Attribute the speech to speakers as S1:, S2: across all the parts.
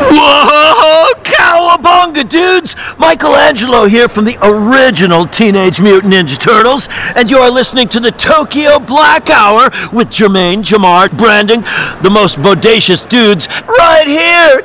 S1: Whoa! Cowabunga, dudes! Michelangelo here from the original Teenage Mutant Ninja Turtles, and you are listening to the Tokyo Black Hour with Jermaine, Jamar, Brandon, the most bodacious dudes, right here!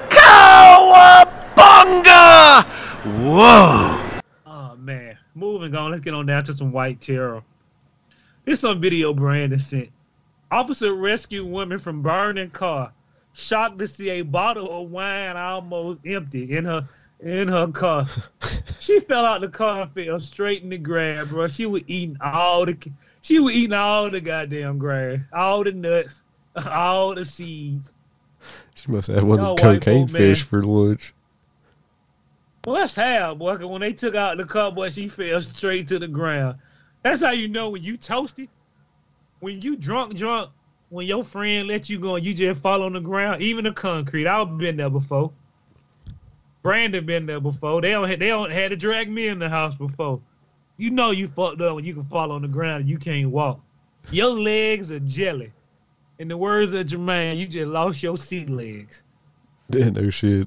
S1: Cowabunga! Whoa!
S2: Oh, man. Moving on. Let's get on down to some white terror. Here's some video Brandon sent. Officer rescued woman from burning car. Shocked to see a bottle of wine almost empty in her car. She fell out the car and fell straight in the grass, bro. She was eating all the goddamn grass, all the nuts, all the seeds.
S3: She must have one of the cocaine fish for lunch.
S2: Well, that's how, boy. 'Cause when they took out the car, boy, she fell straight to the ground. That's how you know when you toasted. When you drunk, when your friend let you go and you just fall on the ground, even the concrete. I've been there before. Brandon been there before. They don't had to drag me in the house before. You know you fucked up when you can fall on the ground and you can't walk. Your legs are jelly. In the words of Jermaine, you just lost your sea legs.
S3: Yeah, no shit.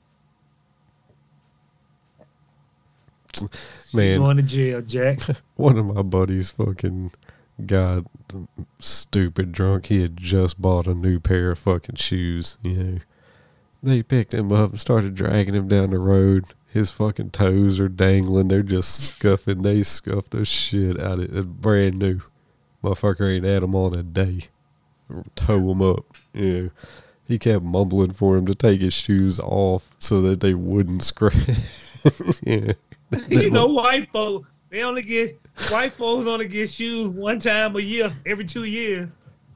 S3: Man,
S2: going to jail, Jack.
S3: One of my buddies fucking got stupid drunk. He had just bought a new pair of fucking shoes. You know, they picked him up and started dragging him down the road. His fucking toes are dangling. They're just scuffing. They scuffed the shit out of it. Brand new. Motherfucker ain't had them on a day. Tow them up. You know, he kept mumbling for him to take his shoes off so that they wouldn't scratch. Yeah.
S2: You know, white folks only get shoes one time a year, every 2 years.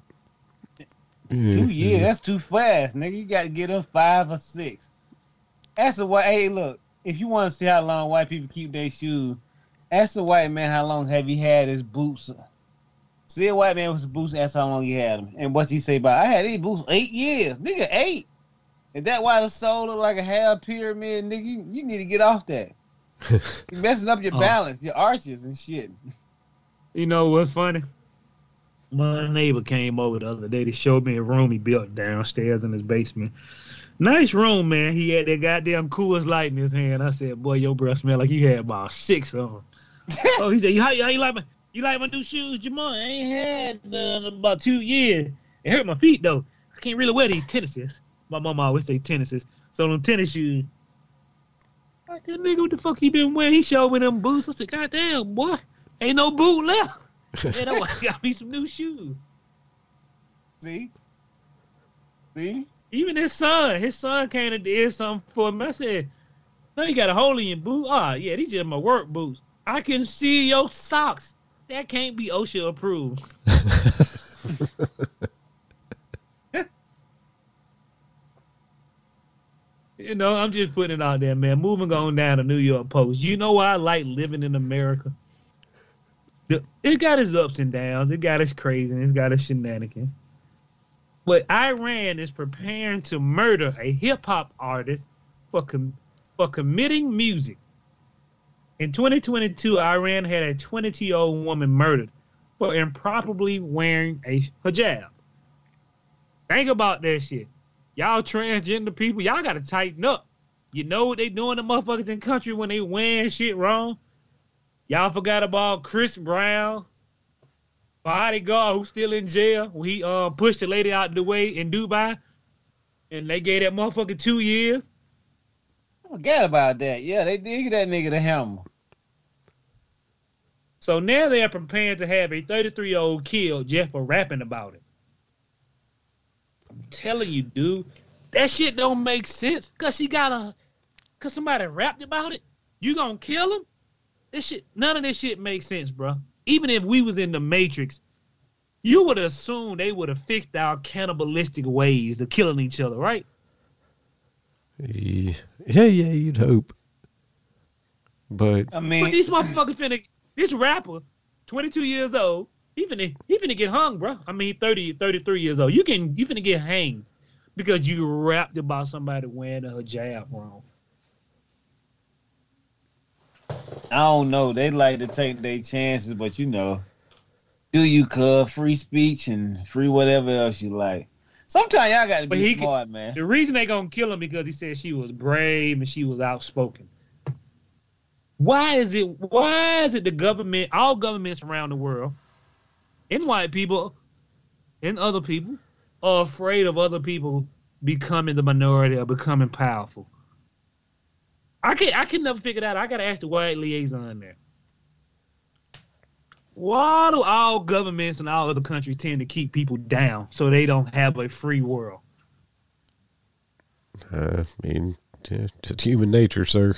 S4: 2 years, that's too fast, nigga. You got to get them 5 or 6. Ask a white. Hey, look, if you want to see how long white people keep their shoes, ask a white man how long have he had his boots. See a white man with his boots, ask how long he had them, and what's he say about? I had these boots 8 years, nigga. 8. Is that why the sole look like a half pyramid, nigga? You need to get off that. You're messing up your balance, your arches and shit.
S2: You know what's funny? My neighbor came over the other day to show me a room he built downstairs in his basement. Nice room, man. He had that goddamn Coors Light in his hand. I said, boy, your breath smell like you had about 6 of them. Oh, he said, how you like my new shoes, Jamal? I ain't had about 2 years. It hurt my feet, though. I can't really wear these tennises. My mama always say tennises. So them tennis shoes. Like, that nigga, what the fuck he been wearing? He showed me them boots. I said, goddamn, boy, ain't no boot left. Man, I got me some new shoes.
S4: See?
S2: Even his son came and did something for me. I said, no, you got a hole in your boot? Oh, yeah, these just my work boots. I can see your socks. That can't be OSHA approved. You know, I'm just putting it out there, man. Moving on down to New York Post. You know why I like living in America? It got its ups and downs. It got its craziness. It got its shenanigans. But Iran is preparing to murder a hip-hop artist for committing music. In 2022, Iran had a 22-year-old woman murdered for improperly wearing a hijab. Think about that shit. Y'all transgender people, y'all got to tighten up. You know what they doing to motherfuckers in country when they wearing shit wrong? Y'all forgot about Chris Brown, bodyguard who's still in jail when he pushed the lady out the way in Dubai, and they gave that motherfucker 2 years.
S4: I forgot about that. Yeah, they did get that nigga the hammer.
S2: So now they are preparing to have a 33-year-old killed just for rapping about it. I'm telling you, dude, that shit don't make sense. Cause somebody rapped about it. You gonna kill him? None of this shit makes sense, bro. Even if we was in the Matrix, you would assume they would have fixed our cannibalistic ways of killing each other, right?
S3: Yeah, you'd hope. But
S4: I mean,
S2: but these motherfuckers this rapper, 22 years old, he finna get hung, bro. I mean, 33 years old. You finna get hanged because you rapped about somebody wearing a hijab wrong.
S4: I don't know. They like to take their chances, but you know, do you free speech and free whatever else you like. Sometimes y'all got to
S2: But
S4: be
S2: he
S4: smart, man.
S2: The reason they gonna kill him because he said she was brave and she was outspoken. Why is it the government, all governments around the world, and white people, and other people, are afraid of other people becoming the minority or becoming powerful? I can never figure that out. I gotta ask the white liaison there. Why do all governments and all other countries tend to keep people down so they don't have a free world?
S3: I mean, just human nature, sir.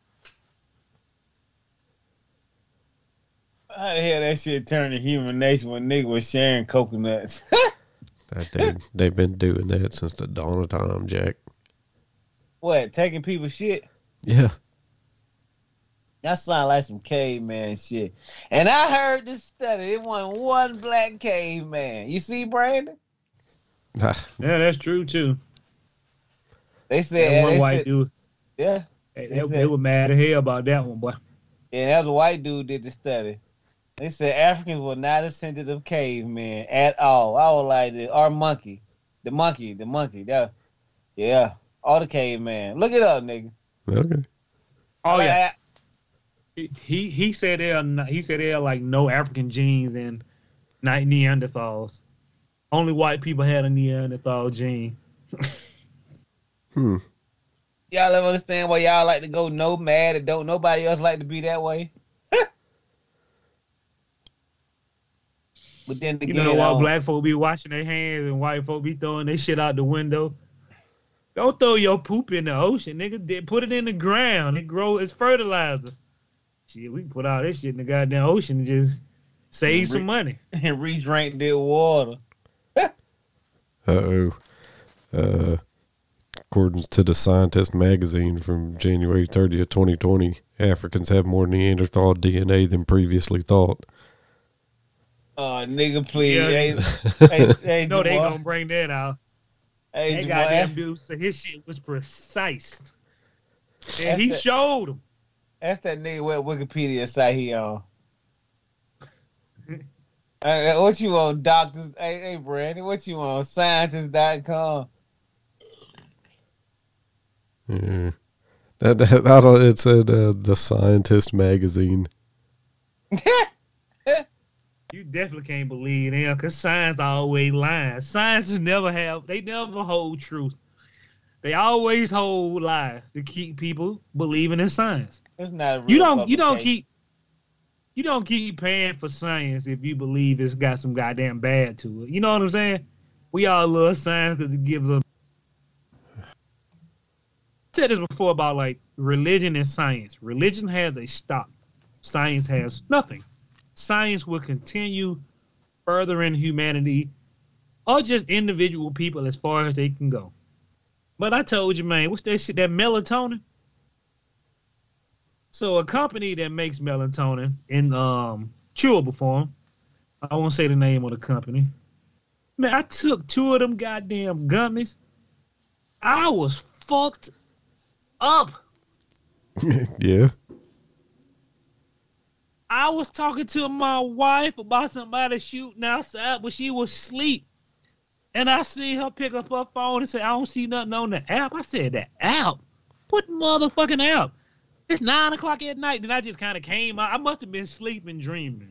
S4: How the hell that shit turned to human nature when nigga was sharing coconuts?
S3: They've been doing that since the dawn of time, Jack.
S4: What, taking people's shit?
S3: Yeah.
S4: That sound like some caveman shit. And I heard this study. It wasn't one black caveman. You see, Brandon?
S2: Yeah, that's true too.
S4: They said
S2: one white dude.
S4: Yeah.
S2: They were mad as hell about that one, boy.
S4: Yeah, that was a white dude did the study. They said Africans were not a sensitive caveman at all. I was like, or monkey. The monkey. Yeah. All the caveman. Look it up, nigga.
S3: Okay.
S2: Oh, yeah. He said there are like no African genes in Neanderthals. Only white people had a Neanderthal gene.
S4: Y'all ever understand why y'all like to go nomad and don't nobody else like to be that way? But then again,
S2: you know why black folk be washing their hands and white folk be throwing their shit out the window? Don't throw your poop in the ocean, nigga. Put it in the ground. It grows. It's fertilizer. Shit, we can put all this shit in the goddamn ocean and just save some money.
S4: And re-drink their water.
S3: Uh-oh. According to the Scientist magazine from January 30th, 2020, Africans have more Neanderthal DNA than previously thought.
S4: Oh, nigga, please.
S2: Yeah.
S4: Hey,
S2: no, they gonna bring that out.
S4: Hey,
S2: that goddamn dude, so his shit was precise. And he showed them.
S4: That's that nigga what Wikipedia site he on. What you on, doctors? Hey, Brandon, what you on? Scientist.com.
S3: Yeah. It said the Scientist magazine.
S2: You definitely can't believe them because science always lies. Scientists never hold truth. They always hold lies to keep people believing in science.
S4: It's not a real
S2: you don't keep paying for science if you believe it's got some goddamn bad to it. You know what I'm saying? We all love science because it gives us. I said this before about like religion and science. Religion has a stop. Science has nothing. Science will continue furthering humanity or just individual people as far as they can go. But I told you, man, what's that shit, that melatonin? So a company that makes melatonin in chewable form, I won't say the name of the company. Man, I took 2 of them goddamn gummies. I was fucked up.
S3: Yeah.
S2: I was talking to my wife about somebody shooting outside, but she was asleep. And I seen her pick up her phone and say, I don't see nothing on the app. I said, the app? What motherfucking app? It's 9 o'clock at night. Then I just kind of came out. I must have been sleeping, dreaming.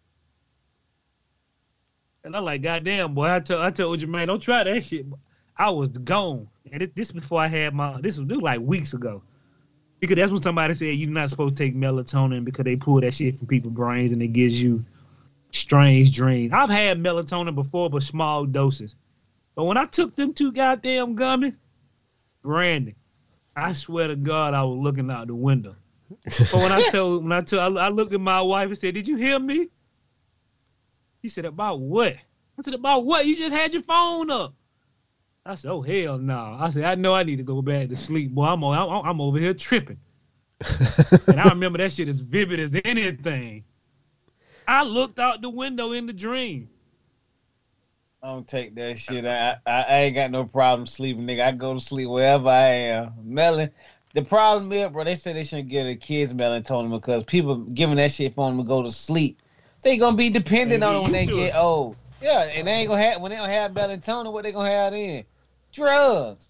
S2: And I'm like, goddamn, boy, I told you, man, don't try that shit. I was gone. And this before I had this was like weeks ago. Because that's when somebody said you're not supposed to take melatonin because they pull that shit from people's brains and it gives you strange dreams. I've had melatonin before, but small doses. But when I took them 2 goddamn gummies, Brandon, I swear to God, I was looking out the window. But I looked at my wife and said, "Did you hear me?" He said, "About what?" I said, "About what? You just had your phone up." I said, "Oh hell no!" I said, "I know I need to go back to sleep, boy. I'm over here tripping." And I remember that shit as vivid as anything. I looked out the window in the dream.
S4: I don't take that shit. I ain't got no problem sleeping, nigga. I go to sleep wherever I am. The problem is, bro, they say they shouldn't give the kids melatonin because people giving that shit for them to go to sleep. They gonna be dependent on it when they get old. Yeah, and they ain't gonna have when they don't have melatonin. What they gonna have then? Drugs.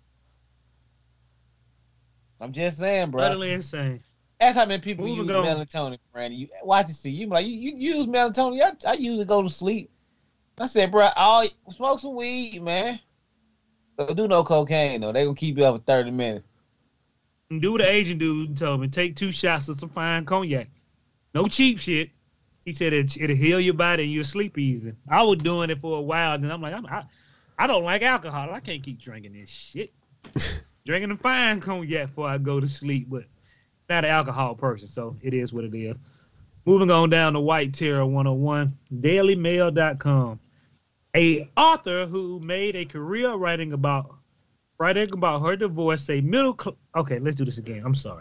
S4: I'm just saying, bro.
S2: Utterly insane.
S4: That's how many people
S2: Moving
S4: use
S2: on.
S4: melatonin, Brandon. You watch and see. You be like, you use melatonin. I usually go to sleep. I said, bro, smoke some weed, man. Don't do no cocaine though. They gonna keep you up for 30 minutes.
S2: Do what the Asian dude told me. Take 2 shots of some fine cognac. No cheap shit. He said it'll heal your body and you'll sleep easy. I was doing it for a while, and I'm like, I don't like alcohol. I can't keep drinking this shit. Drinking the fine cognac before I go to sleep, but not an alcohol person, so it is what it is. Moving on down to White Terror 101, DailyMail.com. A author who made a career writing about her divorce say okay, let's do this again. I'm sorry.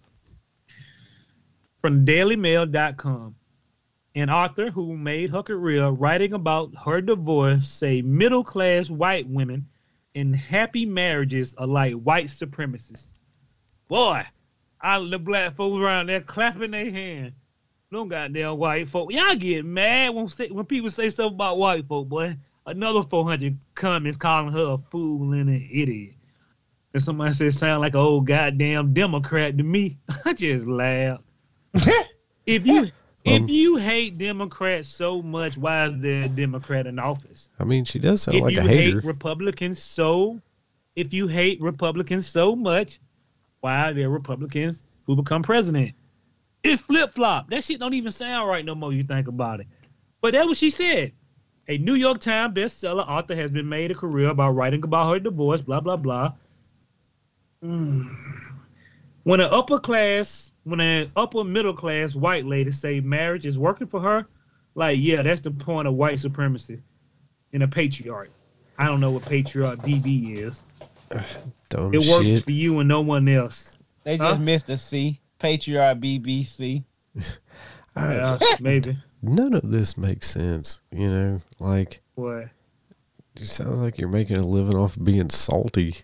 S2: From DailyMail.com. An author who made her career writing about her divorce say middle-class white women in happy marriages are like white supremacists. Boy, the black folks around there clapping their hands. No goddamn white folk. Y'all get mad when people say something about white folk, boy. Another 400 comments calling her a fool and an idiot. And somebody said sound like an old goddamn Democrat to me. I just laugh. If you hate Democrats so much, why is there a Democrat in office?
S3: I mean, she does sound
S2: If
S3: like
S2: you
S3: a hater.
S2: hate Republicans so much, why are there Republicans who become president? It flip-flop. That shit don't even sound right no more, you think about it. But that's what she said. A New York Times bestseller author has been made a career about writing about her divorce, blah, blah, blah. When an upper middle class white lady say marriage is working for her, like, yeah, that's the point of white supremacy in a patriarch. I don't know what patriarch BB is.
S3: Dumb
S2: It works
S3: shit.
S2: for you and no one else.
S4: They just missed a C. Patriarch BBC.
S2: Yeah, maybe.
S3: None of this makes sense, you know? Like,
S2: What?
S3: it sounds like you're making a living off being salty.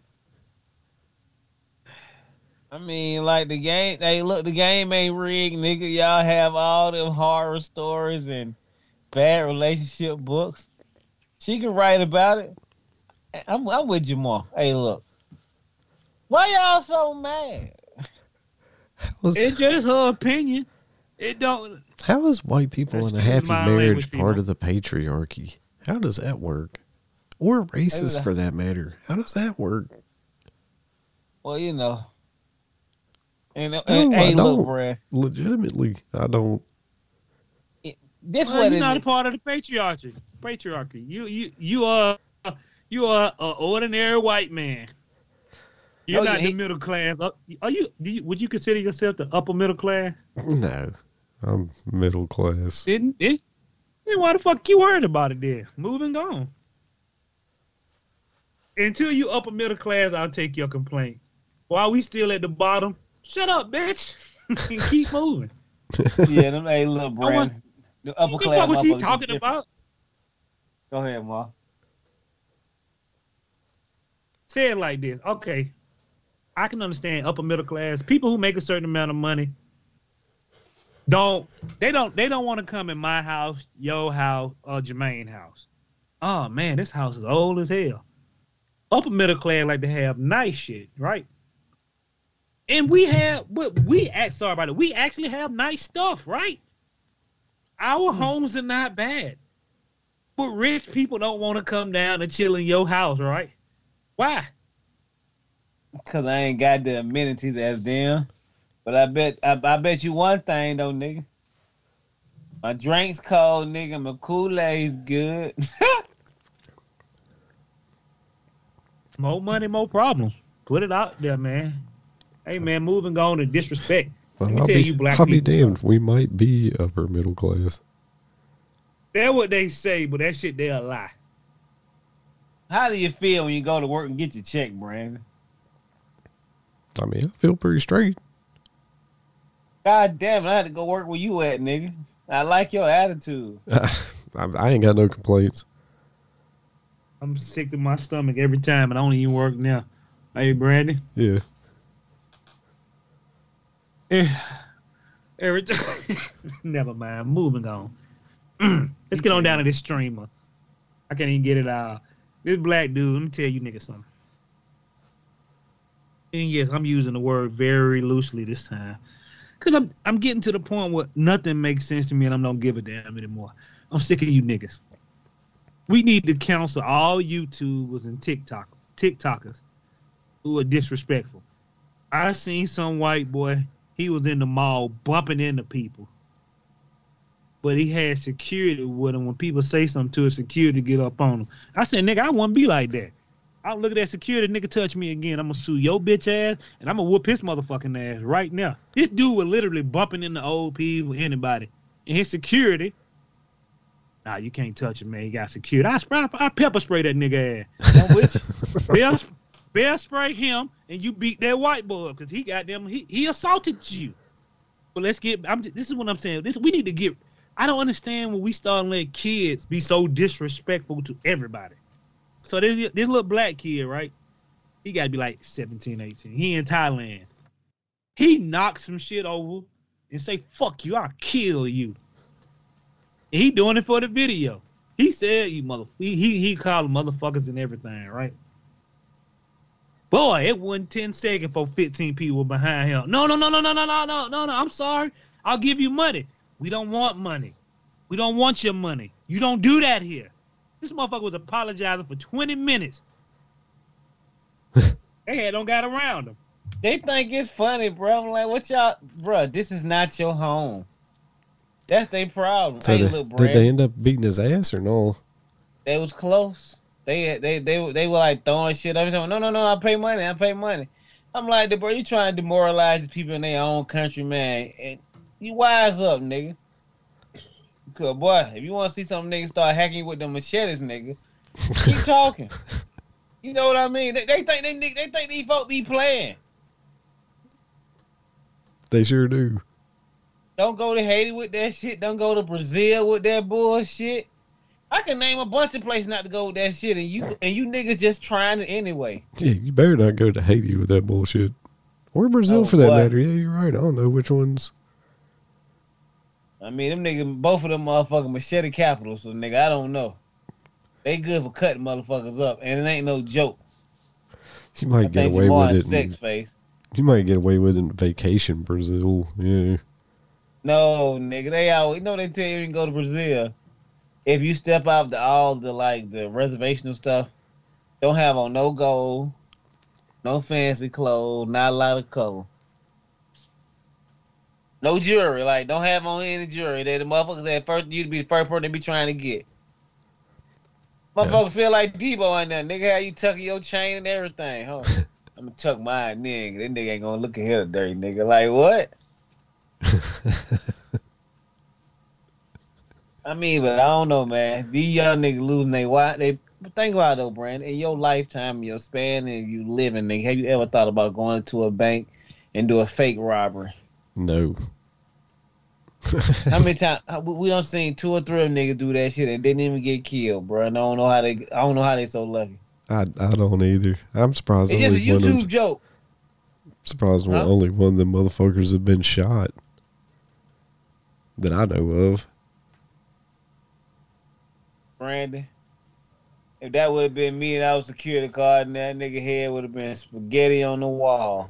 S4: I mean, like the game. Hey, look, the game ain't rigged, nigga. Y'all have all them horror stories and bad relationship books. She can write about it. I'm with you more. Hey, look. Why y'all so mad?
S2: It's just her opinion. It don't.
S3: How is white people in a
S2: Excuse
S3: happy
S2: my
S3: marriage
S2: language,
S3: part
S2: people.
S3: of the patriarchy? How does that work? Or racist
S4: Maybe
S3: for that matter. How does that work?
S4: Well, you know. And
S3: No,
S4: hey,
S3: I
S4: look,
S3: don't.
S4: bruh.
S3: Legitimately, I don't.
S4: This
S2: Well,
S4: what
S2: you're
S4: it
S2: not a
S4: is.
S2: part of the patriarchy. You are an ordinary white man. You're
S4: Oh,
S2: not
S4: yeah,
S2: the middle class. Would you consider yourself the upper middle class?
S3: No. I'm middle class.
S2: Then why the fuck you worried about it then? Moving on. Until you upper middle class, I'll take your complaint. While we still at the bottom, shut up, bitch. Keep moving.
S4: Yeah, them, hey, look, Brandon. The upper
S2: What the
S4: class.
S2: fuck was he
S4: motherfuckers
S2: talking
S4: different.
S2: about?
S4: Go ahead, Ma.
S2: Say it like this. Okay. I can understand upper middle class. People who make a certain amount of money don't want to come in my house, your house, or Jermaine's house. Oh man, this house is old as hell. Upper middle class like to have nice shit, right? And we actually have nice stuff, right? Our homes are not bad. But rich people don't want to come down and chill in your house, right? Why?
S4: Cause I ain't got the amenities as them. But I bet you one thing though, nigga. My drink's cold, nigga. My Kool-Aid's good.
S2: More money, more problems. Put it out there, man. Hey, man, moving on to disrespect.
S3: Well,
S2: Let me tell you, black
S3: I'll be
S2: people.
S3: damned. We might be upper middle class.
S2: That's what they say, but that shit, they'll lie.
S4: How do you feel when you go to work and get your check, Brandon?
S3: I mean, I feel pretty straight.
S4: God damn it, I had to go work where you at, nigga. I like your attitude.
S3: I ain't got no complaints.
S2: I'm sick to my stomach every time, and I don't even work now. Hey, Brandon.
S3: Yeah.
S2: Every time. Never mind. Moving on. Let's get on down to this streamer. I can't even get it out. This black dude, let me tell you niggas something. And yes, I'm using the word very loosely this time. Because I'm getting to the point where nothing makes sense to me and I don't give a damn anymore. I'm sick of you niggas. We need to counsel all YouTubers and TikTokers who are disrespectful. I seen some white boy, he was in the mall bumping into people. But he had security with him. When people say something to his security, get up on him. I said, nigga, I wouldn't be like that. I'll look at that security, nigga, touch me again. I'm going to sue your bitch ass, and I'm going to whoop his motherfucking ass right now. This dude was literally bumping into old people, anybody. And his security, nah, you can't touch him, man. He got security. I pepper spray that nigga ass. Bear spray him, and you beat that white boy up because he assaulted you. But let's get, this is what I'm saying. We need to get, I don't understand when we start letting kids be so disrespectful to everybody. So this little black kid, right? He got to be like 17, 18. He in Thailand. He knocked some shit over and say, fuck you, I'll kill you. And he doing it for the video. He said, you he called them motherfuckers and everything, right? Boy, it wasn't 10 seconds for 15 people behind him. No, I'm sorry. I'll give you money. We don't want money. We don't want your money. You don't do that here. This motherfucker was apologizing for 20 minutes. They don't got around him.
S4: They think it's funny, bro. I'm like, what y'all, bro? This is not your home. That's their problem.
S3: So did they end up beating his ass or no?
S4: They was close. They were like throwing shit every time. No, I pay money. I'm like, bro, you trying to demoralize the people in their own country, man. And you wise up, nigga. Cause boy, if you want to see some niggas start hacking with them machetes, nigga, keep talking. You know what I mean? They think these folk be playing.
S3: They sure do.
S4: Don't go to Haiti with that shit. Don't go to Brazil with that bullshit. I can name a bunch of places not to go with that shit, and you niggas just trying it anyway.
S3: Yeah, you better not go to Haiti with that bullshit. Or Brazil for that matter. Yeah, you're right. I don't know which ones.
S4: I mean, them niggas, both of them motherfucking machete capitals, so nigga, I don't know. They good for cutting motherfuckers up, and it ain't no joke.
S3: You might get away with it.
S4: Sex face.
S3: You might get away with it in vacation Brazil. Yeah.
S4: No, nigga, they always, they tell you can go to Brazil. If you step out the reservational stuff, don't have on no gold, no fancy clothes, not a lot of color. No jewelry, like don't have on any jewelry. They the motherfuckers at first you'd be the first person they be trying to get. Motherfuckers feel like Debo in there, nigga. How you tucking your chain and everything, huh? I'm gonna tuck mine, nigga. That nigga ain't gonna look at here dirty, nigga. Like what? I mean, but I don't know, man. These young niggas losing their wife. Think about it though, Brandon. In your lifetime, your span, and you living, nigga, have you ever thought about going to a bank and do a fake robbery?
S3: No.
S4: How many times we done seen 2 or 3 of them niggas do that shit and didn't even get killed, bro? And I don't know how they so lucky.
S3: I don't either. I'm surprised.
S4: It's just a YouTube joke.
S3: Surprised only one of them motherfuckers have been shot that I know of.
S4: Brandon, if that would have been me and I was security guard and that nigga head would have been spaghetti on the wall.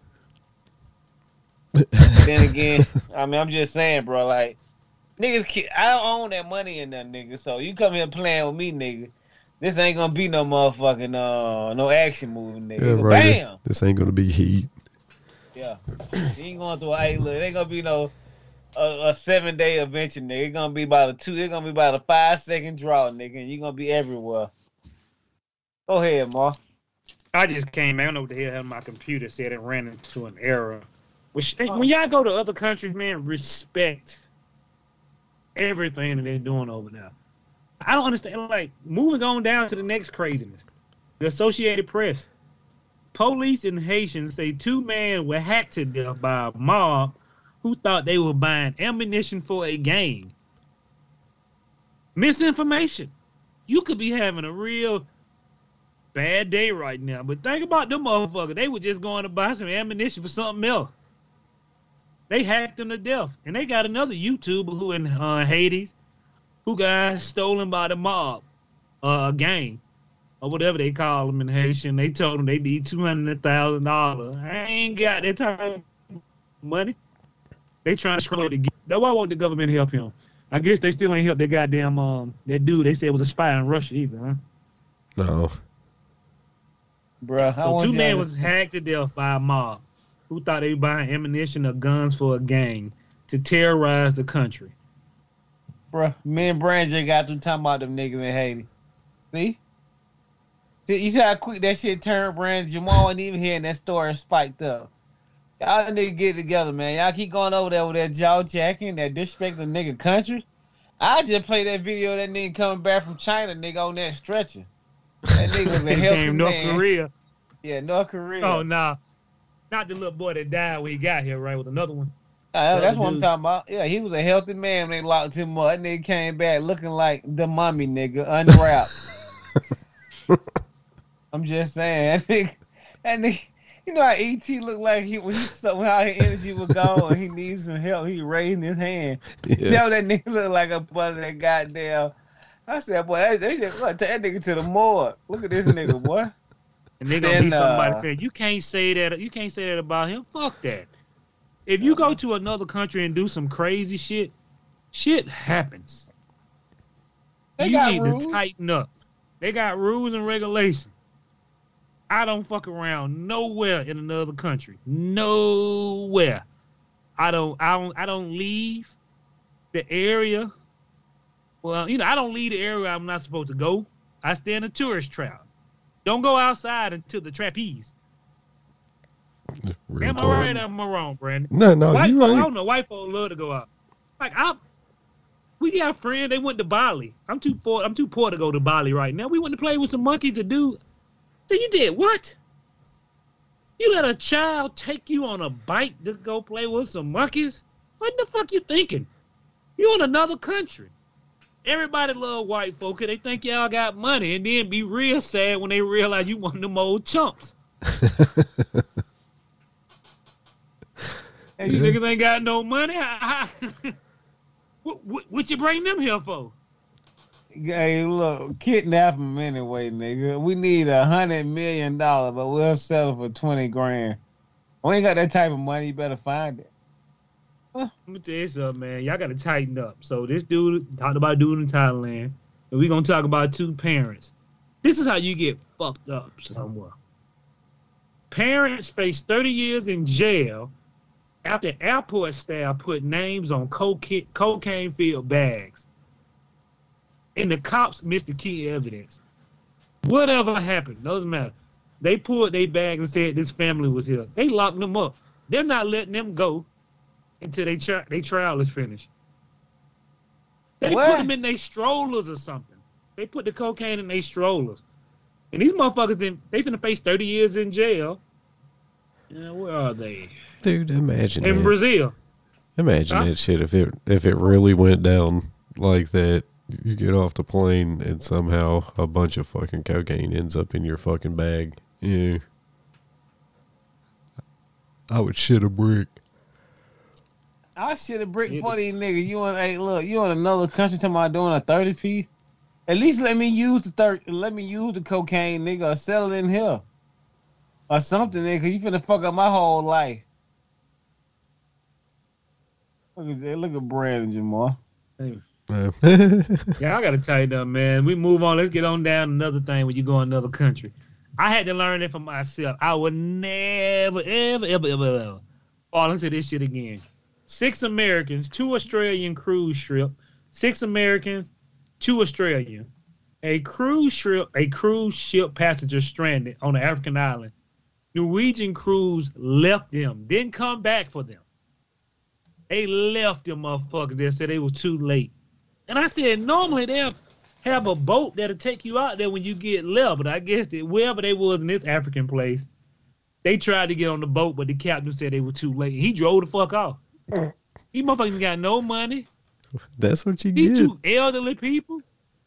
S4: Then again, I mean, I'm just saying, bro, like, niggas, I don't own that money in that nigga, so you come here playing with me, nigga. This ain't gonna be no motherfucking, no action movie, nigga. Yeah, right. Bam!
S3: This ain't gonna be heat.
S4: Yeah. You ain't going through it ain't gonna be no a 7-day adventure, nigga. It's gonna be about a 5-second draw, nigga, and you gonna be everywhere. Go ahead, Ma.
S2: I just came, I don't know what the hell my computer said it ran into an error. When y'all go to other countries, man, respect everything that they're doing over there. I don't understand. Like, moving on down to the next craziness. The Associated Press. Police in Haitians say 2 men were hacked to death by a mob who thought they were buying ammunition for a gang. Misinformation. You could be having a real bad day right now, but think about them motherfuckers. They were just going to buy some ammunition for something else. They hacked them to death. And they got another YouTuber who in Haiti who got stolen by the mob. a gang or whatever they call them in Haitian. They told them they need $200,000. I ain't got that type of money. They trying to screw to get. That's why won't the government help him? I guess they still ain't help that goddamn that dude they said was a spy in Russia either, huh?
S3: No.
S4: Bruh,
S2: So two men was hacked to death by a mob who thought they were buying ammunition or guns for a gang to terrorize the country.
S4: Bruh, me and Brand just got through talking about them niggas in Haiti. See? You see how quick that shit turned, Brand? Jamal wasn't even here and that story spiked up. Y'all niggas get together, man. Y'all keep going over there with that jaw jacking, that disrespect the nigga country. I just played that video of that nigga coming back from China, nigga, on that stretcher. That nigga was a healthy man.
S2: North Korea.
S4: Yeah, North Korea.
S2: Oh, nah. Not the little boy that died when he got here, right, with another one.
S4: That's what I'm talking about. Yeah, he was a healthy man when they locked him up. That nigga came back looking like the mummy, nigga, unwrapped. I'm just saying. That nigga, you know how E.T. looked like when he saw how his energy was gone and he needs some help. He raising his hand.
S3: Yeah.
S4: You know that nigga look like a part of that goddamn. I said, boy, they just take that nigga to the morgue. Look at this nigga, boy.
S2: And they gonna be somebody saying, you can't say that. You can't say that about him. Fuck that. If you go to another country and do some crazy shit happens. You need to tighten up. They got rules and regulations. I don't fuck around nowhere in another country. Nowhere. I don't leave the area. Well, I don't leave the area I'm not supposed to go. I stay in a tourist trap. Don't go outside until the trapeze. Am I right or am I wrong, Brandon?
S3: No,
S2: white
S3: you
S2: folk,
S3: right.
S2: I don't know. White folk love to go out. Like we got friends. They went to Bali. I'm too poor to go to Bali right now. We went to play with some monkeys to do. So you did what? You let a child take you on a bike to go play with some monkeys? What the fuck you thinking? You in another country. Everybody love white folk because they think y'all got money and then be real sad when they realize you one of them old chumps. Hey, you niggas ain't got no money? What you bring them here for?
S4: Hey, look, kidnap them anyway, nigga. We need $100 million, but we'll settle for 20 grand. We ain't got that type of money. You better find it.
S2: Let me tell you something, man. Y'all got to tighten up. So this dude talked about a dude in Thailand, and we're going to talk about two parents. This is how you get fucked up somewhere. Parents face 30 years in jail after airport staff put names on cocaine-filled bags. And the cops missed the key evidence. Whatever happened, doesn't matter. They pulled their bag and said this family was here. They locked them up. They're not letting them go until they trial is finished. They put them in their strollers or something. They put the cocaine in their strollers. And these motherfuckers, they finna face 30 years in jail. Where are they?
S3: Dude, imagine
S2: in
S3: that.
S2: Brazil.
S3: Imagine that shit if it really went down like that. You get off the plane and somehow a bunch of fucking cocaine ends up in your fucking bag. Yeah. I would shit a brick.
S4: I shit a brick for these niggas. You in another country talking about doing a 30 piece? At least let me use the cocaine, nigga, or sell it in here. Or something, nigga. You finna fuck up my whole life. Look at Brandon, Jamal.
S2: Hey. Yeah, I gotta tighten up, man. We move on. Let's get on down to another thing when you go in another country. I had to learn it for myself. I would never, ever fall into this shit again. 6 Americans, 2 Australian cruise ship. 6 Americans, 2 Australian. A cruise ship passenger stranded on an African island. Norwegian crews left them, didn't come back for them. They left them motherfuckers. They said they were too late. And I said, normally they'll have a boat that'll take you out there when you get left. But I guess wherever they was in this African place, they tried to get on the boat, but the captain said they were too late. He drove the fuck off. These motherfuckers got no money.
S3: That's what you
S2: These
S3: get.
S2: two elderly people.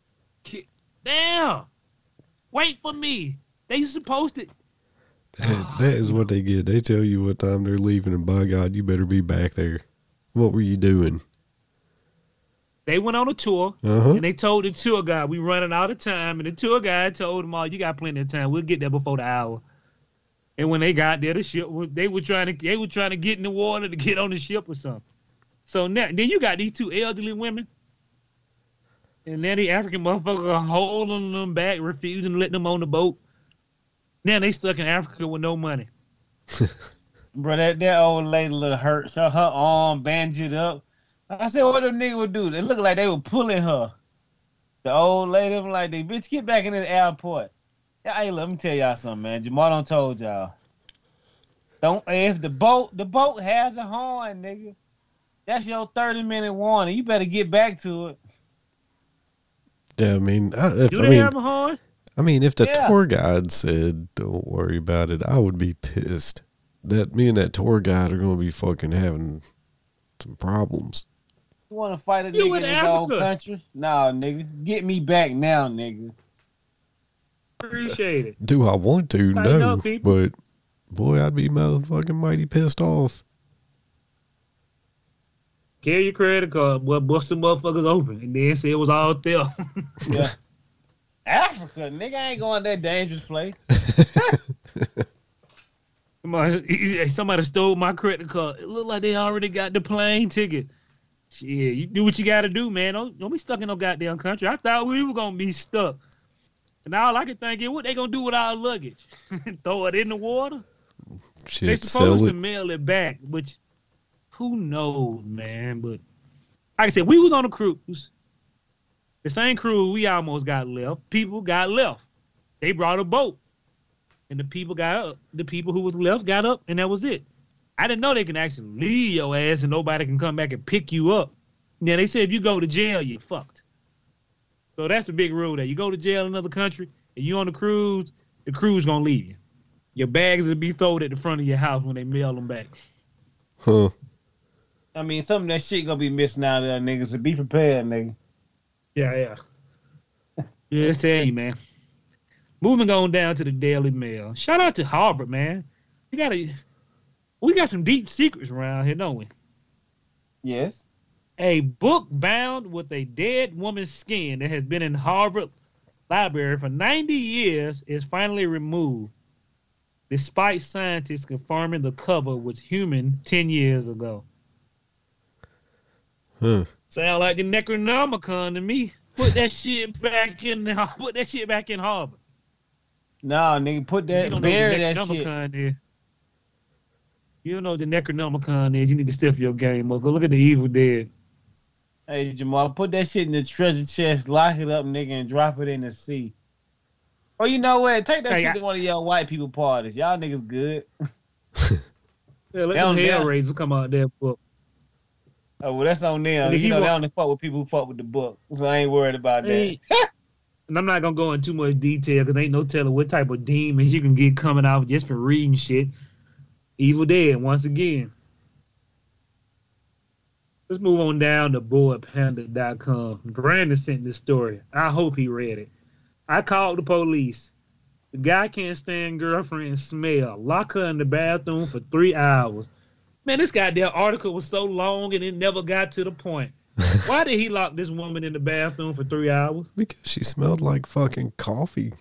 S2: Damn. Wait for me. They supposed to.
S3: That is what they get. They tell you what time they're leaving, and by God, you better be back there. What were you doing?
S2: They went on a tour, and they told the tour guide, we running out of time. And the tour guide told them all, you got plenty of time. We'll get there before the hour. And when they got there, the ship, they were trying to get in the water to get on the ship or something. So now, then you got these two elderly women. And then the African motherfucker are holding them back, refusing to let them on the boat. Now they stuck in Africa with no money.
S4: Bro, that old lady look hurt. So her arm bandaged up. I said, what them niggas would do? They looked like they were pulling her. The old lady was like, they bitch, get back in the airport. Hey, let me tell y'all something, man. Jamal done told y'all. If the boat has a horn, nigga, that's your 30-minute warning. You better get back to it.
S3: Yeah, I mean,
S2: do they have a horn?
S3: I mean, if the tour guide said, don't worry about it, I would be pissed that me and that tour guide are going to be fucking having some problems.
S4: You want to fight a nigga in his own country? Nah, nigga. Get me back now, nigga.
S2: Appreciate it.
S3: Do I want to?
S2: Tighten
S3: No.
S2: up,
S3: But, boy, I'd be motherfucking mighty pissed off.
S2: Carry your credit card, boy, bust some motherfuckers open, and then say it was all there.
S4: Yeah. Africa, nigga, I ain't going that dangerous place.
S2: Somebody stole my credit card. It looked like they already got the plane ticket. Shit, you do what you got to do, man. Don't be stuck in no goddamn country. I thought we were going to be stuck. And all I could think is, what they going to do with our luggage? Throw it in the water?
S3: Shit,
S2: they supposed to mail it back, which... Who knows, man? But like I said, we was on a cruise. The same cruise we almost got left. People got left. They brought a boat. And the people got up. The people who was left got up, and that was it. I didn't know they can actually leave your ass and nobody can come back and pick you up. Now, they said if you go to jail, you're fucked. So that's the big rule there. You go to jail in another country, and you on the cruise going to leave you. Your bags will be thrown at the front of your house when they mail them back.
S3: Huh.
S4: I mean, some of that shit gonna be missing out of there, niggas. So be prepared, nigga.
S2: Yeah. Yeah, tell you, man. Moving on down to the Daily Mail. Shout out to Harvard, man. We got some deep secrets around here, don't we?
S4: Yes.
S2: A book bound with a dead woman's skin that has been in Harvard Library for 90 years is finally removed, despite scientists confirming the cover was human 10 years ago.
S3: Huh.
S2: Sound like the Necronomicon to me. Put that shit back in Harvard.
S4: Nah, nigga, bury that shit.
S2: Is. You don't know what the Necronomicon is. You need to step your game up. Go look at the Evil Dead.
S4: Hey, Jamal, put that shit in the treasure chest, lock it up, nigga, and drop it in the sea. Or you know what? Take that shit to one of y'all white people parties. Y'all niggas good.
S2: Yeah, let them Hellraisers come out there book.
S4: Oh, well, that's on them. You know, they only fuck with people who fuck with the book. So I ain't worried about that.
S2: And I'm not going to go into too much detail because ain't no telling what type of demons you can get coming out just for reading shit. Evil Dead, once again. Let's move on down to boypanda.com. Brandon sent this story. I hope he read it. I called the police. The guy can't stand girlfriend's smell. Lock her in the bathroom for 3 hours. Man, this goddamn article was so long and it never got to the point. Why did he lock this woman in the bathroom for 3 hours?
S3: Because she smelled like fucking coffee.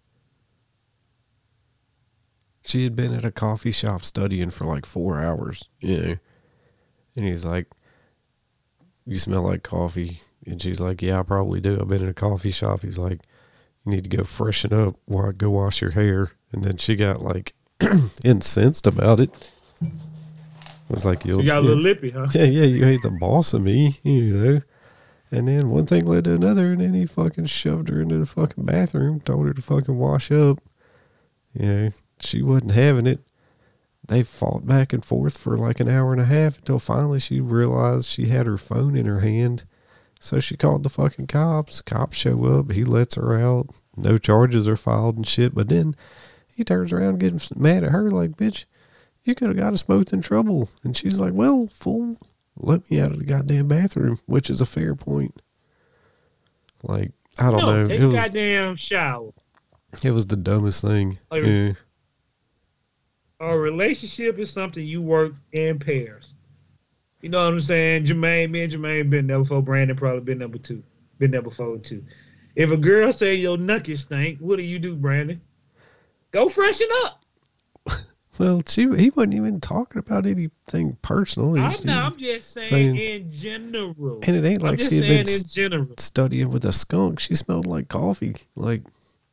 S3: She had been at a coffee shop studying for like 4 hours, you know. And he's like, you smell like coffee. And she's like, yeah, I probably do. I've been in a coffee shop. He's like, you need to go freshen up while I go wash your hair. And then she got like incensed about it. I was like, you
S2: got a little lippy, huh?
S3: Yeah, you ain't the boss of me, you know. And then one thing led to another, and then he fucking shoved her into the fucking bathroom, told her to fucking wash up. You know, she wasn't having it. They fought back and forth for like an hour and a half until finally she realized she had her phone in her hand. So she called the fucking cops. Cops show up. He lets her out. No charges are filed and shit. But then he turns around and gets mad at her like, bitch, you could have got us both in trouble. And she's like, well, fool, let me out of the goddamn bathroom, which is a fair point. Like, I don't know.
S2: Take a goddamn shower.
S3: It was the dumbest thing.
S2: Yeah. A relationship is something you work in pairs. You know what I'm saying? Jermaine, me and Jermaine been there before. Brandon probably been number 2. Been there before too. If a girl say your knuckles stink, what do, Brandon? Go freshen up.
S3: Well, he wasn't even talking about anything personal.
S2: I'm just saying in general.
S3: And it ain't like she had been
S2: in general.
S3: studying with a skunk. She smelled like coffee. Like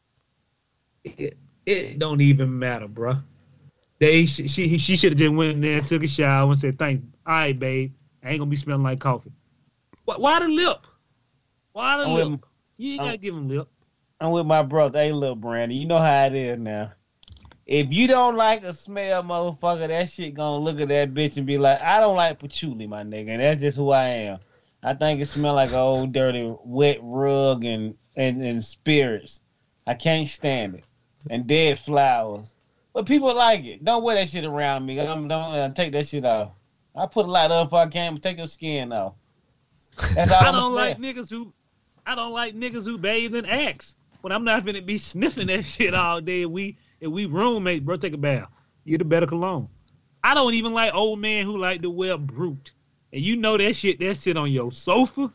S2: it don't even matter, bro. She should have just went in there and took a shower and said, "Thanks, all right, babe. I ain't gonna be smelling like coffee." Why the lip? Why the lip? You ain't gotta give him lip.
S4: I'm with my brother. Hey, little Brandon, you know how it is now. If you don't like a smell, motherfucker, that shit gonna look at that bitch and be like, I don't like patchouli, my nigga. And that's just who I am. I think it smell like an old dirty wet rug and spirits. I can't stand it. And dead flowers. But people like it. Don't wear that shit around me. Don't take that shit off. I put a lot up if I can, but take your skin off. That's all
S2: I don't like niggas who bathe in Axe. But I'm not finna be sniffing that shit all day. If we roommates, bro, take a bath. You get a better cologne. I don't even like old men who like to wear Brute. And you know that sit on your sofa.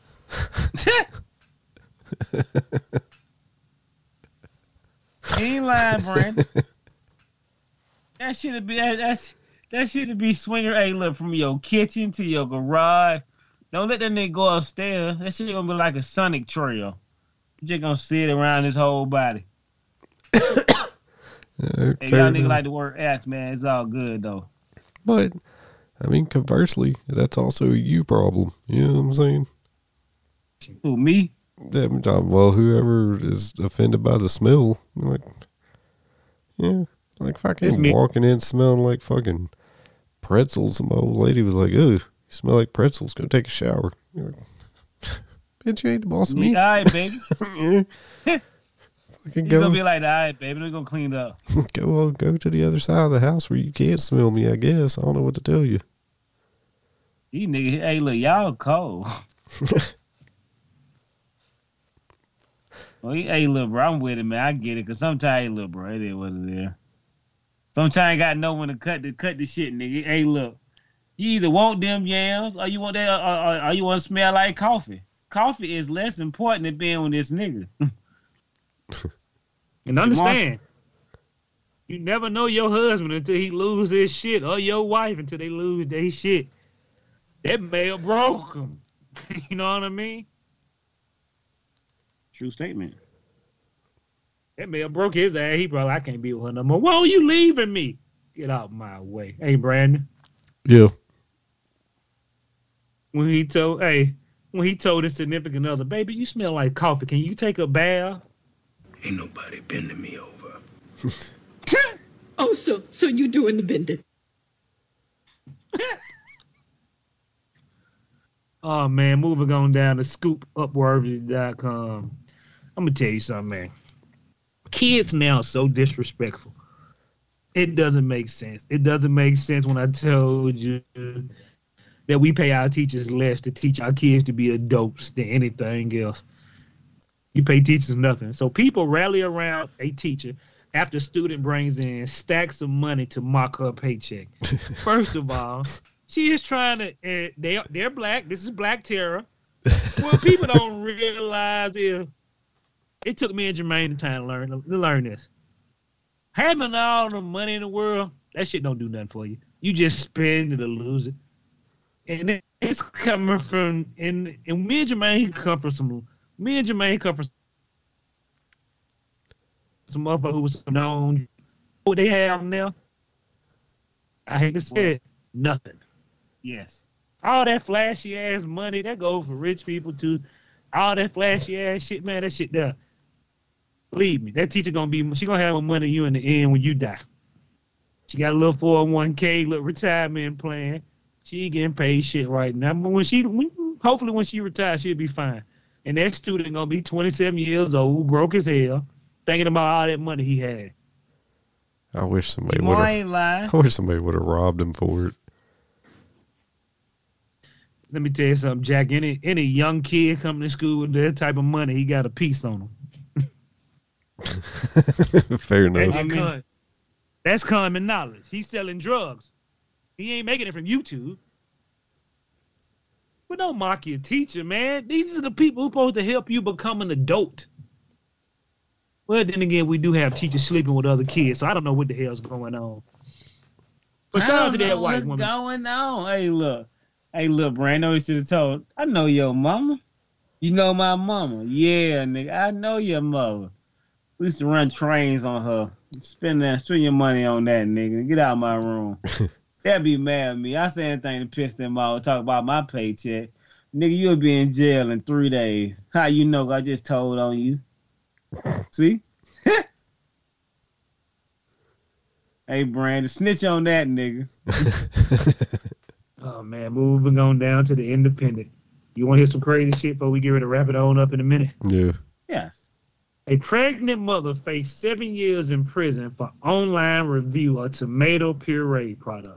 S4: You ain't lying, Brandon. That should be swinger. Hey, look, from your kitchen to your garage. Don't let that nigga go upstairs. That shit gonna be like a Sonic trail. You just gonna sit around his whole body. Hey, y'all niggas like to work ass, man. It's all good though.
S3: But I mean, conversely, that's also a you problem. You know what I'm saying?
S4: Who, me?
S3: Yeah, well, whoever is offended by the smell, like, yeah, like fucking walking in smelling like fucking pretzels. Some old lady was like, "Ooh, you smell like pretzels. Go take a shower." You're like, bitch, you ain't the boss of me.
S4: All right, baby.
S3: Yeah.
S4: He's gonna be like, all right, baby, we're gonna clean up.
S3: Go to the other side of the house where you can't smell me, I guess. I don't know what to tell you.
S4: You niggas, hey, look, y'all cold. Well, hey, look, bro, I'm with it, man. I get it, because sometimes, hey, look, bro, it is what it is. Sometimes you got to know when to cut the shit, nigga. Hey, look, you either want them yams or you want that, or you want to smell like coffee. Coffee is less important than being with this nigga.
S2: And understand, you never know your husband until he lose his shit, or your wife until they lose their shit. That male broke him. You know what I mean?
S4: True statement.
S2: That male broke his ass. He probably, I can't be with her no more. Why are you leaving me? Get out my way. Hey, Brandon.
S3: Yeah.
S2: When he told his significant other, baby, you smell like coffee. Can you take a bath?
S5: Ain't nobody bending me over.
S6: Oh, so you doing the bending?
S2: Oh, man, moving on down to ScoopUpworthy.com. I'm going to tell you something, man. Kids now are so disrespectful. It doesn't make sense. It doesn't make sense when I told you that we pay our teachers less to teach our kids to be adults than anything else. You pay teachers nothing. So people rally around a teacher after a student brings in stacks of money to mock her paycheck. First of all, she is trying to, they're black. This is black terror. What people don't realize is, it took me and Jermaine time to learn this. Having all the money in the world, that shit don't do nothing for you. You just spend it or lose it. And it's coming from, and me and Jermaine come from some motherfucker who was known. What they have now, I hate to say it, nothing.
S4: Yes.
S2: All that flashy ass money, that goes for rich people too. All that flashy ass shit, man, that shit there. Believe me, that teacher she gonna have more money than you in the end when you die. She got a little 401k, little retirement plan. She ain't getting paid shit right now. But hopefully when she retires, she'll be fine. And that student gonna be 27 years old, broke as hell, thinking about all that money he had.
S3: I wish somebody would have robbed him for it.
S2: Let me tell you something, Jack. Any young kid coming to school with that type of money, he got a piece on him.
S3: Fair enough.
S2: That's common knowledge. He's selling drugs. He ain't making it from YouTube. But don't mock your teacher, man. These are the people who supposed to help you become an adult. Well, then again, we do have teachers sleeping with other kids, so I don't know what the hell's going on. But shout out to that white woman.
S4: What's going on? Hey, look, Brando, you should have told. I know your mama. You know my mama. Yeah, nigga, I know your mother. We used to run trains on her. Spend your money on that, nigga. Get out of my room. They'd be mad at me. I say anything to piss them off. Talk about my paycheck. Nigga, you'll be in jail in 3 days. How you know? I just told on you. See? Hey, Brandon, snitch on that, nigga.
S2: Oh, man, moving on down to the Independent. You want to hear some crazy shit before we get ready to wrap it on up in a minute?
S3: Yeah.
S4: Yes.
S2: A pregnant mother faced 7 years in prison for online review of tomato puree product.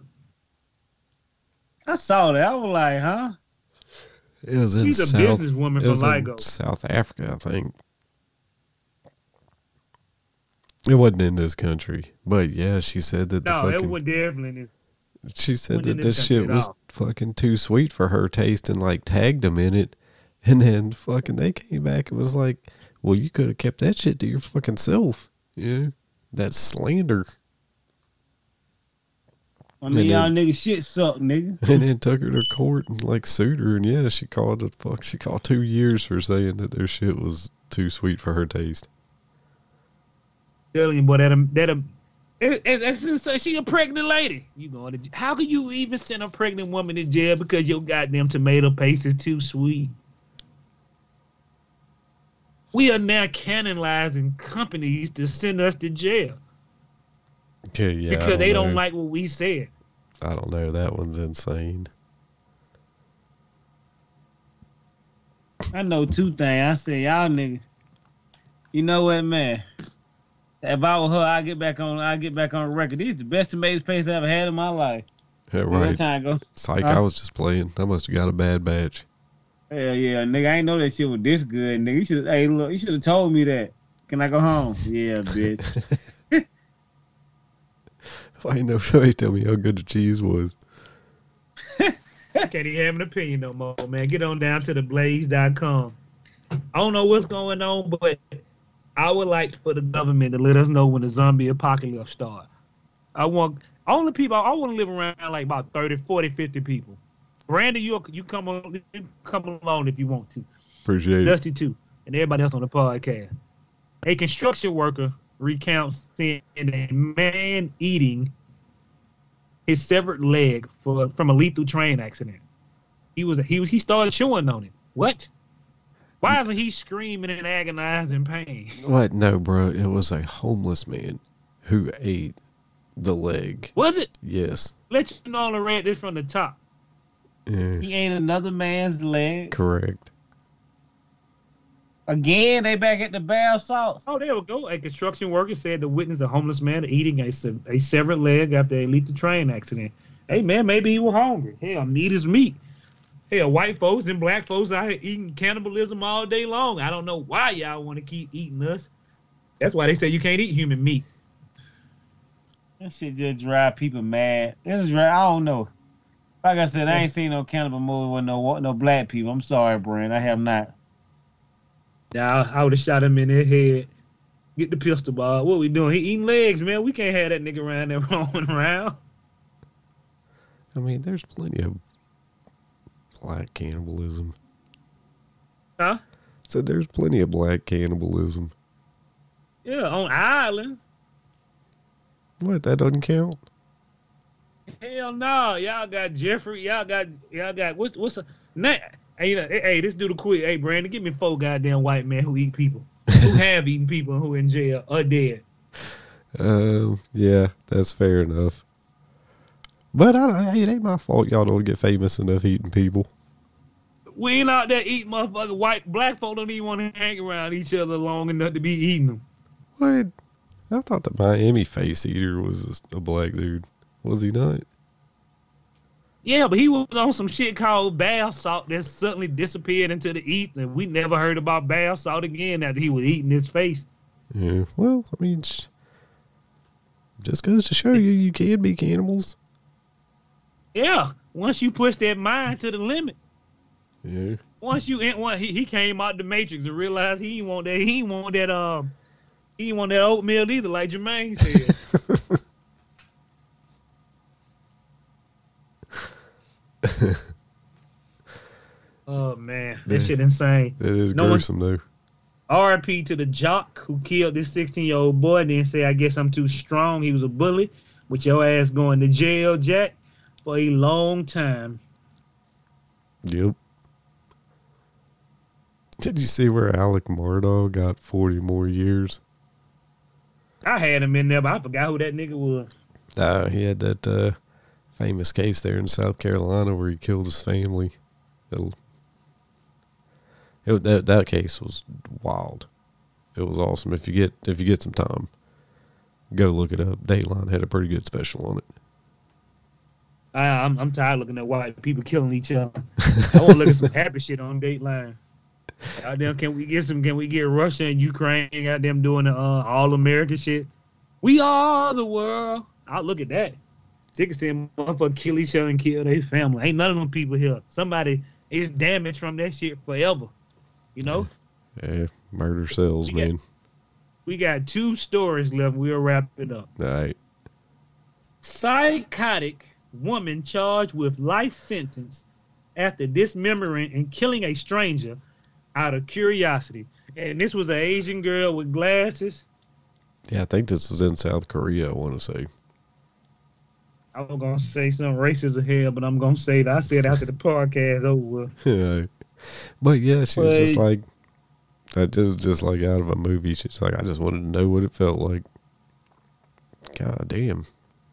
S4: I saw that. I was like, huh?
S3: It was
S2: She's a businesswoman from LIGO.
S3: South Africa, I think. It wasn't in this country, but yeah, she said that
S2: it was definitely in this.
S3: She said that this shit was fucking too sweet for her taste and like tagged them in it, and then fucking they came back and was like, "Well, you could have kept that shit to your fucking self." Yeah, that's slander.
S4: I mean, y'all niggas shit suck, nigga.
S3: And then took her to court and like sued her, and yeah, she called 2 years for saying that their shit was too sweet for her taste.
S2: Telling you, boy, she a pregnant lady. You going to? How can you even send a pregnant woman to jail because your goddamn tomato paste is too sweet? We are now canonizing companies to send us to jail.
S3: Okay, yeah,
S2: because they don't like what we said.
S3: I don't know. That one's insane.
S4: I know 2 things. I said, y'all niggas. You know what, man? If I were her, I'd get back on record. These the best tomato paste I ever had in my life.
S3: Yeah, right.
S4: What time go?
S3: Psych, I was just playing. I must have got a bad batch.
S4: Hell yeah, nigga. I ain't know that shit was this good, nigga. You should have told me that. Can I go home? Yeah, bitch.
S3: I ain't know somebody tell me how good the cheese was.
S2: I can't even have an opinion no more, man. Get on down to theblaze.com. I don't know what's going on, but I would like for the government to let us know when the zombie apocalypse starts. I want to live around like about 30, 40, 50 people. Brandon, you come along if you want to.
S3: Appreciate it.
S2: Dusty too, and everybody else on the podcast. A construction worker recounts seeing a man eating his severed leg from a lethal train accident. He started chewing on it. What? Why isn't he screaming in agonizing pain?
S3: What? No, bro. It was a homeless man who ate the leg.
S2: Was it?
S3: Yes.
S2: Let you know I read this from the top.
S3: Yeah.
S4: He ate another man's leg.
S3: Correct.
S4: Again, they back at the bath salts.
S2: Oh, there we go. A construction worker said to witness a homeless man eating a severed leg after a lethal train accident. Hey, man, maybe he was hungry. Hell, meat is meat. Hell, white folks and black folks out here eating cannibalism all day long. I don't know why y'all want to keep eating us. That's why they say you can't eat human meat.
S4: That shit just drive people mad. I don't know. Like I said, I ain't seen no cannibal movie with no black people. I'm sorry, Brand. I have not.
S2: Now, I would have shot him in the head. Get the pistol, Bob. What we doing? He eating legs, man. We can't have that nigga around there roaming around.
S3: I mean, there's plenty of black cannibalism.
S2: Huh?
S3: So there's plenty of black cannibalism.
S2: Yeah, on islands.
S3: What? That doesn't count?
S2: Hell no. Y'all got Jeffrey. Y'all got what's a name? Hey, this dude quick. Hey, Brandon, give me 4 goddamn white men who eat people, who have eaten people, and who in jail or dead.
S3: Yeah, that's fair enough. But it ain't my fault y'all don't get famous enough eating people.
S2: We ain't out there eating motherfuckers. Black folk don't even want to hang around each other long enough to be eating them.
S3: What? I thought the Miami face eater was a black dude. Was he not?
S2: Yeah, but he was on some shit called bath salt that suddenly disappeared into the ether, and we never heard about bath salt again after he was eating his face.
S3: Yeah, well, I mean, just goes to show you can be cannibals.
S2: Yeah, once you push that mind to the limit.
S3: Yeah.
S2: Once you in one, he came out the Matrix and realized he didn't want that. He didn't want that. He didn't want that oatmeal either, like Jermaine said. Oh man, that shit insane.
S3: That is
S2: No
S3: gruesome though.
S2: R.I.P. to the jock who killed this 16-year-old boy and then say, I guess I'm too strong. He was a bully. With your ass going to jail, Jack, for a long time.
S3: Yep. Did you see where Alec Murdaugh got 40 more years?
S2: I had him in there, but I forgot who that nigga was.
S3: He had that famous case there in South Carolina where he killed his family. That case was wild. It was awesome. If you get some time, go look it up. Dateline had a pretty good special on it.
S2: I'm tired of looking at white people killing each other. I want to look at some happy shit on Dateline. Goddamn, can we get Russia and Ukraine goddamn doing the all American shit? We are the world. I'll look at that. Tickets saying motherfucker kill each other and kill their family. Ain't none of them people here. Somebody is damaged from that shit forever. You know?
S3: Yeah, murder sells, man.
S2: We got 2 stories left. We'll wrap it up.
S3: All right.
S2: Psychotic woman charged with life sentence after dismembering and killing a stranger out of curiosity. And this was an Asian girl with glasses.
S3: Yeah, I think this was in South Korea, I want to say.
S2: I was going to say some racist as hell, but I'm going to say that. I said after the podcast over.
S3: Yeah. But yeah, she was just like, that was just like out of a movie. She's like, I just wanted to know what it felt like. God damn.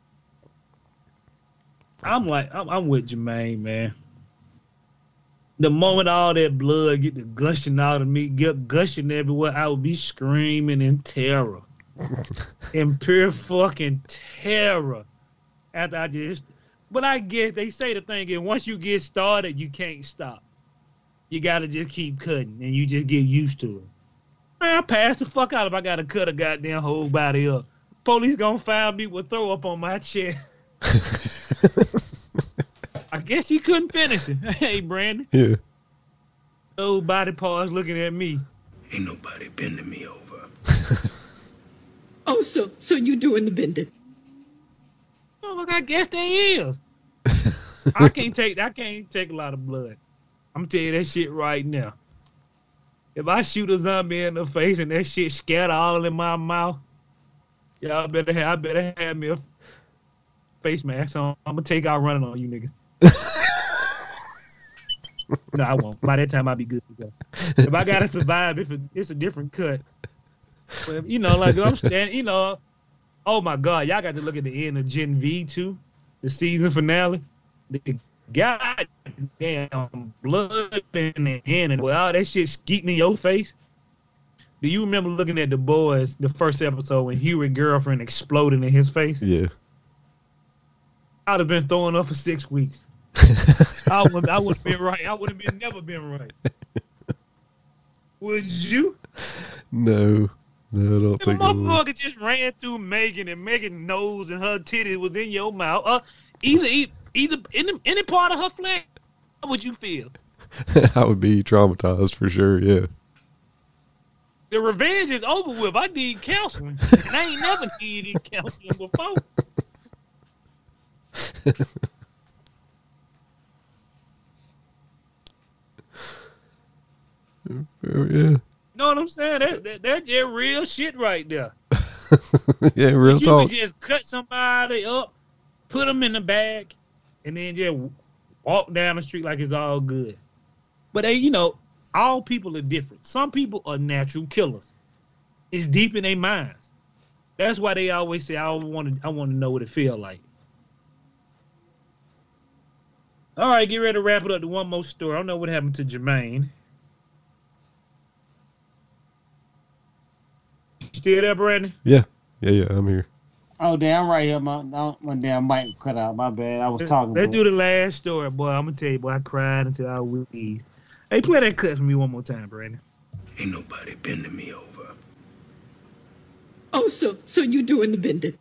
S2: I'm with Jermaine, man. The moment all that blood get to gushing out of me, get gushing everywhere, I would be screaming in terror. In pure fucking terror. But I guess they say the thing is, once you get started, you can't stop. You gotta just keep cutting, and you just get used to it. Man, I pass the fuck out if I gotta cut a goddamn whole body up. Police gonna find me with throw up on my chest. I guess he couldn't finish it. Hey, Brandon.
S3: Yeah.
S2: Those body parts looking at me.
S5: Ain't nobody bending me over.
S6: Oh, so you doing the bending?
S2: Oh, look, I guess they is. I can't take a lot of blood. I'm tell you that shit right now. If I shoot a zombie in the face and that shit scatter all in my mouth, y'all better have me a face mask on. I'm gonna take out running on you niggas. No, I won't. By that time, I'll be good to go. If I gotta survive, it's a different cut. But you know, like I'm standing, you know. Oh my God, y'all got to look at the end of Gen V 2, the season finale. The goddamn blood in the end, and all that shit skeeting in your face. Do you remember looking at The Boys, the first episode, when Huey's girlfriend exploded in his face?
S3: Yeah.
S2: I'd have been throwing up for 6 weeks. I would have been right. I would have never been right. Would you?
S3: No, I don't
S2: If a
S3: think I would.
S2: motherfucker just ran through Megan and Megan's nose and her titties was in your mouth, either in any part of her flesh, how would you feel?
S3: I would be traumatized for sure, yeah.
S2: The revenge is over with. I need counseling. And I ain't never needed counseling before.
S3: Oh, yeah.
S2: You know what I'm saying? That's just real shit right there.
S3: Yeah, real
S2: you
S3: talk.
S2: could just cut somebody up, put them in the bag, and then just walk down the street like it's all good. But they, you know, all people are different. Some people are natural killers. It's deep in their minds. That's why they always say, I want to know what it feel like. All right, get ready to wrap it up to one more story. I don't know what happened to Jermaine. You still there, Brandon?
S3: Yeah, I'm here.
S4: Oh, damn, I'm right here. My damn mic cut out. My bad. I was talking.
S2: Let's do the last story, boy. I'm going to tell you, boy, I cried until I wheezed. Hey, play that cut for me one more time, Brandon.
S5: Ain't nobody bending me over.
S6: Oh, so you doing the bending?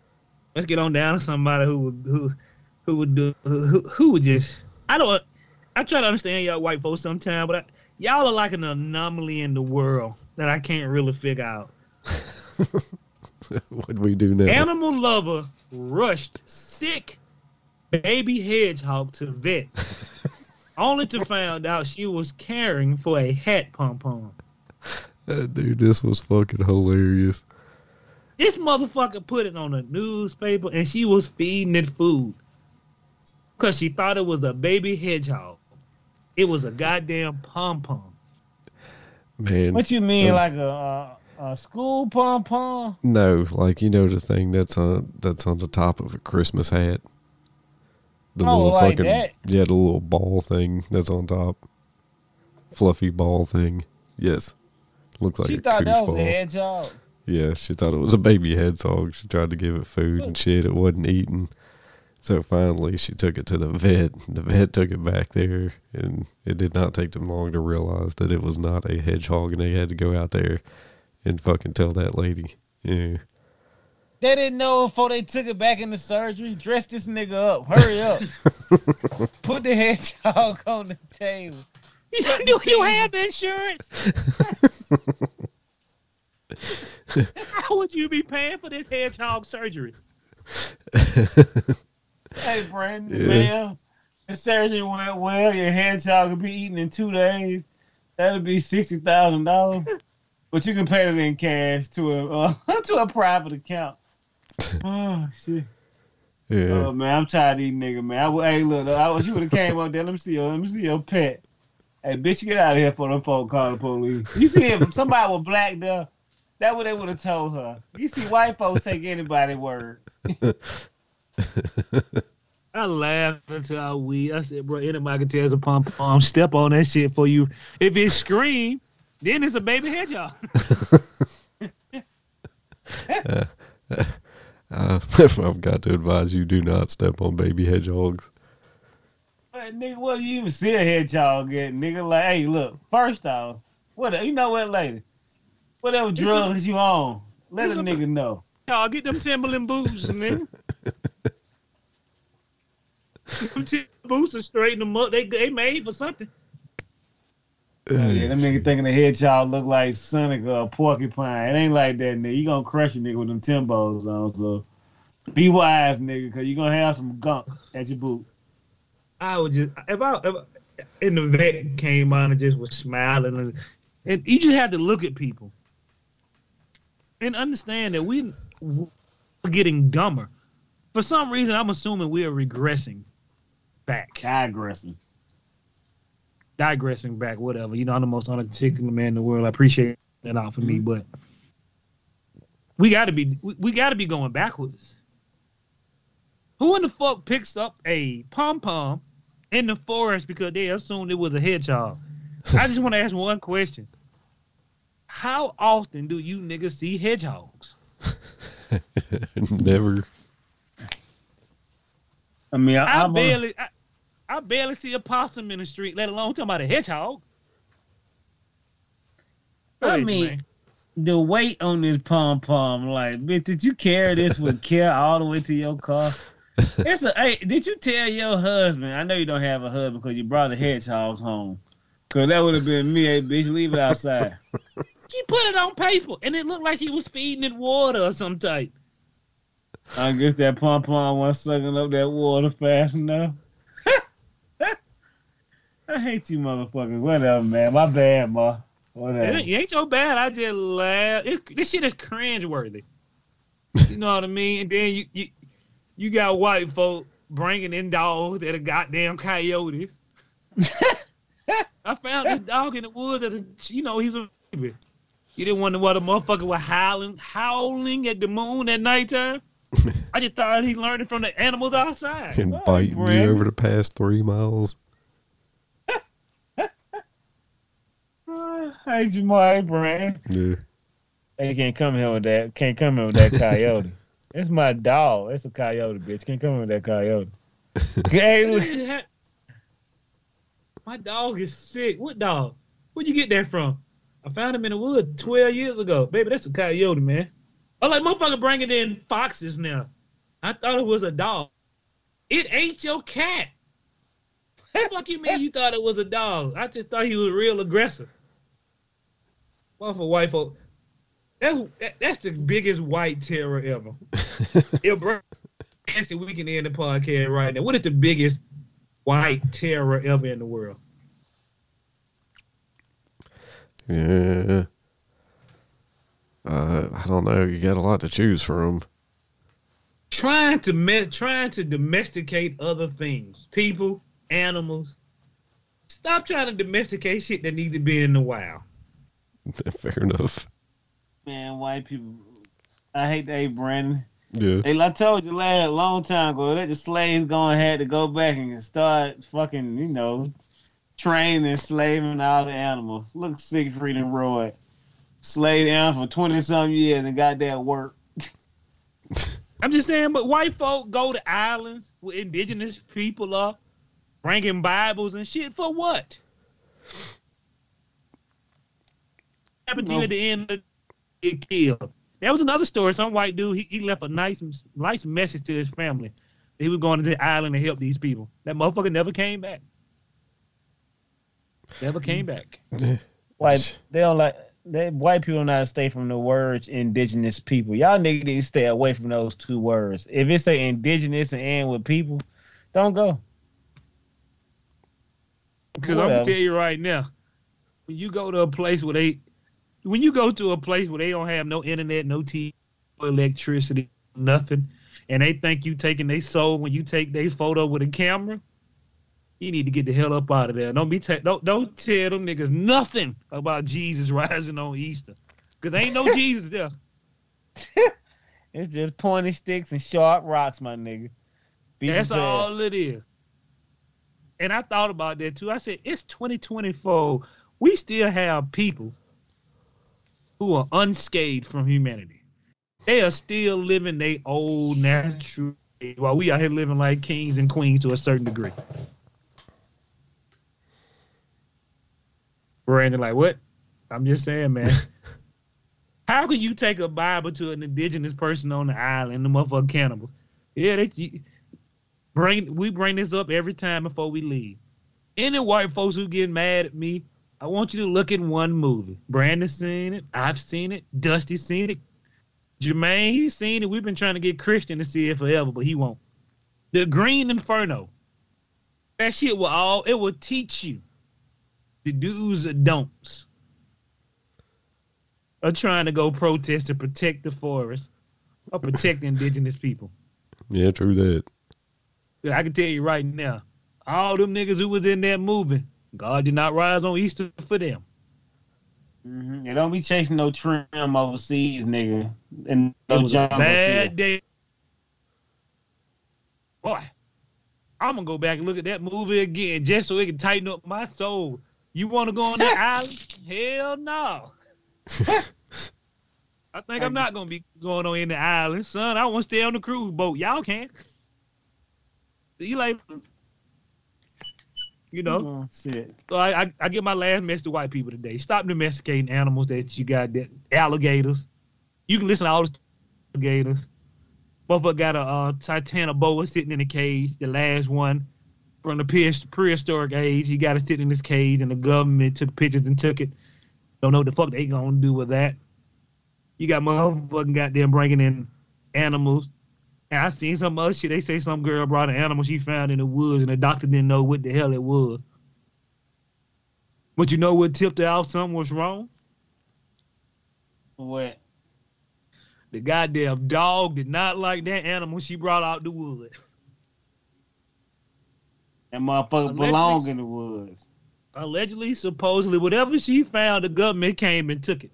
S2: Let's get on down to somebody who would just. I try to understand y'all white folks sometimes, but y'all are like an anomaly in the world that I can't really figure out.
S3: What do we do now?
S2: Animal lover rushed sick baby hedgehog to vet, only to find out she was caring for a hat pom-pom.
S3: Dude, this was fucking hilarious.
S2: This motherfucker put it on a newspaper and she was feeding it food because she thought it was a baby hedgehog. It was a goddamn pom-pom.
S3: Man.
S4: What you mean, like a school pom-pom?
S3: No, like, you know the thing that's on the top of a Christmas hat? The little
S4: like
S3: fucking
S4: that?
S3: Yeah, the little ball thing that's on top. Fluffy ball thing. Yes. Looks like
S4: She
S3: a
S4: thought that
S3: koosh
S4: was
S3: ball.
S4: a hedgehog.
S3: Yeah, she thought it was a baby hedgehog. She tried to give it food and shit. It wasn't eating. So finally, she took it to the vet. The vet took it back there, and it did not take them long to realize that it was not a hedgehog, and they had to go out there and fucking tell that lady. Yeah.
S4: They didn't know before they took it back into surgery. Dress this nigga up. Hurry up. Put the hedgehog on the table.
S2: Do you have insurance? How would you be paying for this hedgehog surgery?
S4: Hey, Brandon,
S3: Yeah.
S4: man, the surgery went well. Your hedgehog could be eaten in 2 days. That'll be $60,000. But you can pay it in cash to a private account. Oh, shit.
S3: Yeah.
S4: Oh, man, I'm tired of these niggas, man. Hey, look, you would have came up there. Let me see your pet. Hey, bitch, get out of here for them folk call the police. You see if somebody was black there, that's what they would have told her. You see white folks take anybody's word.
S2: I laughed until I weed. I said, bro, anybody can tell it's a pom-pom. Step on that shit for you. If it scream, then it's a baby hedgehog.
S3: I've got to advise you, do not step on baby hedgehogs.
S4: But, nigga, what do you even see a hedgehog get? Nigga, like, hey, look, first off, you know what, lady? Whatever drugs you on, let a nigga know.
S2: Y'all get them Timberland boots, man. Them Timberland boots and straighten them up. They made for something.
S4: Oh, yeah, them nigga thinking the hedgehog look like Sonic or a porcupine. It ain't like that, nigga. You gonna crush a nigga with them Timbos on, so be wise, nigga, because you gonna have some gunk at your boot.
S2: I would just, if and the vet came on and just was smiling, and you just had to look at people and understand that we're getting dumber. For some reason, I'm assuming we are regressing back. Digressing back, whatever. You know, I'm the most unarticulate man in the world. I appreciate that out for me, but we gotta be going backwards. Who in the fuck picks up a pom-pom in the forest because they assumed it was a hedgehog? I just want to ask one question. How often do you niggas see hedgehogs?
S3: Never.
S4: I mean,
S2: I barely see a possum in the street, let alone talking about a hedgehog.
S4: The weight on this pom-pom, like, bitch, did you carry this with care all the way to your car? Hey, did you tell your husband? I know you don't have a husband because you brought the hedgehogs home. Because that would have been me, hey, bitch, leave it outside.
S2: She put it on paper, and it looked like she was feeding it water or some type.
S4: I guess that pom-pom was sucking up that water fast enough. I hate you motherfuckers. Whatever, man. My bad, ma. Whatever.
S2: It ain't so bad. I just laugh. This shit is cringeworthy. You know what I mean? And then you got white folk bringing in dogs that are goddamn coyotes. I found this dog in the woods he was a baby. You didn't wonder what a motherfucker was howling at the moon at nighttime? I just thought he learned it from the animals outside.
S3: And biting you over the past 3 miles.
S4: Hey, Jamal, Brand.
S3: Yeah.
S4: Hey, can't come here with that coyote. That's my dog. That's a coyote, bitch. Can't come here with that coyote. Okay.
S2: My dog is sick. What dog? Where'd you get that from? I found him in the woods 12 years ago. Baby, that's a coyote, man. I'm like, motherfucker bringing in foxes now. I thought it was a dog. It ate your cat. Fuck you mean you thought it was a dog? I just thought he was real aggressive. One for white folk. That's the biggest white terror ever. We can end the podcast right now. What is the biggest white terror ever in the world?
S3: Yeah. I don't know. You got a lot to choose from.
S2: Trying to domesticate other things, people, animals. Stop trying to domesticate shit that need to be in the wild.
S3: Fair enough.
S4: Man, white people. I hate that, Brandon.
S3: Yeah.
S4: Hey, I told you long time ago that the slaves gonna have to go back and start fucking, training and slaving all the animals. Look, Siegfried and Roy. Slaved down for 20-something years and got that work.
S2: I'm just saying, but white folk go to islands where indigenous people are, bringing Bibles and shit for what? Happened to you at the end of get killed. That was another story. Some white dude, he left a nice message to his family. He was going to the island to help these people. That motherfucker never came back. Never came back.
S4: White people not stay from the words indigenous people. Y'all niggas need to stay away from those two words. If it say indigenous and end with people, don't go.
S2: Because I'm gonna tell you right now, when you go to a place where they don't have no internet, no TV, no electricity, nothing, and they think you taking their soul when you take their photo with a camera, you need to get the hell up out of there. Don't tell them niggas nothing about Jesus rising on Easter, because ain't no Jesus there.
S4: It's just pointy sticks and sharp rocks, my nigga.
S2: That's all it is. And I thought about that too. I said, it's 2024. We still have people who are unscathed from humanity. They are still living their old natural way, while we out here living like kings and queens to a certain degree. Brandon, like, what? I'm just saying, man. How can you take a Bible to an indigenous person on the island, the motherfucking cannibals? Yeah, we bring this up every time before we leave. Any white folks who get mad at me, I want you to look at one movie. Brandon's seen it. I've seen it. Dusty's seen it. Jermaine, he's seen it. We've been trying to get Christian to see it forever, but he won't. The Green Inferno. That shit it will teach you the do's and don'ts of trying to go protest to protect the forest or protect indigenous people.
S3: Yeah, true that.
S2: I can tell you right now, all them niggas who was in that movement, God did not rise on Easter for them.
S4: Mm-hmm. And don't be chasing no trim overseas, nigga. And no
S2: It was a
S4: jungle
S2: bad
S4: field.
S2: day. Boy, I'm going to go back and look at that movie again just so it can tighten up my soul. You want to go on that island? Hell no. I think I'm not going to be going on in the island. Son, I want to stay on the cruise boat. Y'all can. See you later.
S4: Oh, shit.
S2: So I get my last message to white people today. Stop domesticating animals that you got, that alligators. You can listen to all the alligators. Motherfucker got a titanoboa sitting in a cage, the last one from the prehistoric age. He got it sitting in this cage, and the government took pictures and took it. Don't know what the fuck they gonna do with that. You got motherfucking goddamn bringing in animals. And I seen some other shit. They say some girl brought an animal she found in the woods, and the doctor didn't know what the hell it was. But you know what tipped her off something was wrong?
S4: What?
S2: The goddamn dog did not like that animal she brought out the wood.
S4: That motherfucker belong in the woods.
S2: Allegedly, supposedly, whatever she found, the government came and took it.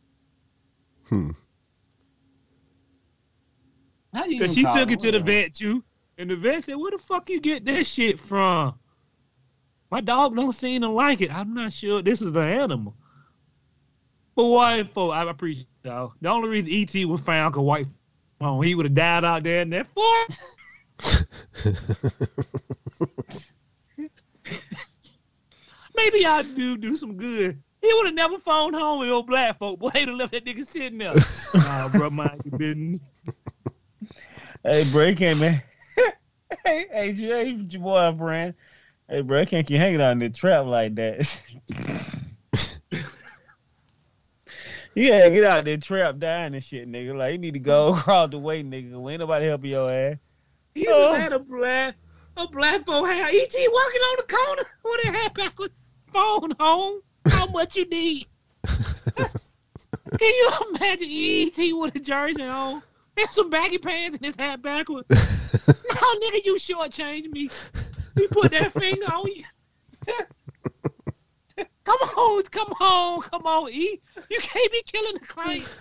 S2: Because she took it to the vet, too. And the vet said, where the fuck you get that shit from? My dog don't seem to like it. I'm not sure this is the animal. But white folk, I appreciate y'all. The only reason E.T. was found because white folk, he would have died out there in that forest. Maybe y'all do some good. He would have never phoned home with old black folk. Boy, he'd have left that nigga sitting there. Nah, bro, mind your business.
S4: Hey, break him, man. hey, your boyfriend. Hey, bro, I can't keep hanging out in the trap like that. You gotta get out there, trap dying and shit, nigga. Like, you need to go across the way, nigga. Ain't nobody helping your ass.
S2: He just had a black boy had E.T. working on the corner with a hat back with phone home. How much you need? Can you imagine E.T. with a jersey on and some baggy pants and his hat backwards? No, nigga, you shortchanged me. You put that finger on you. Come on, E. You can't be killing the client.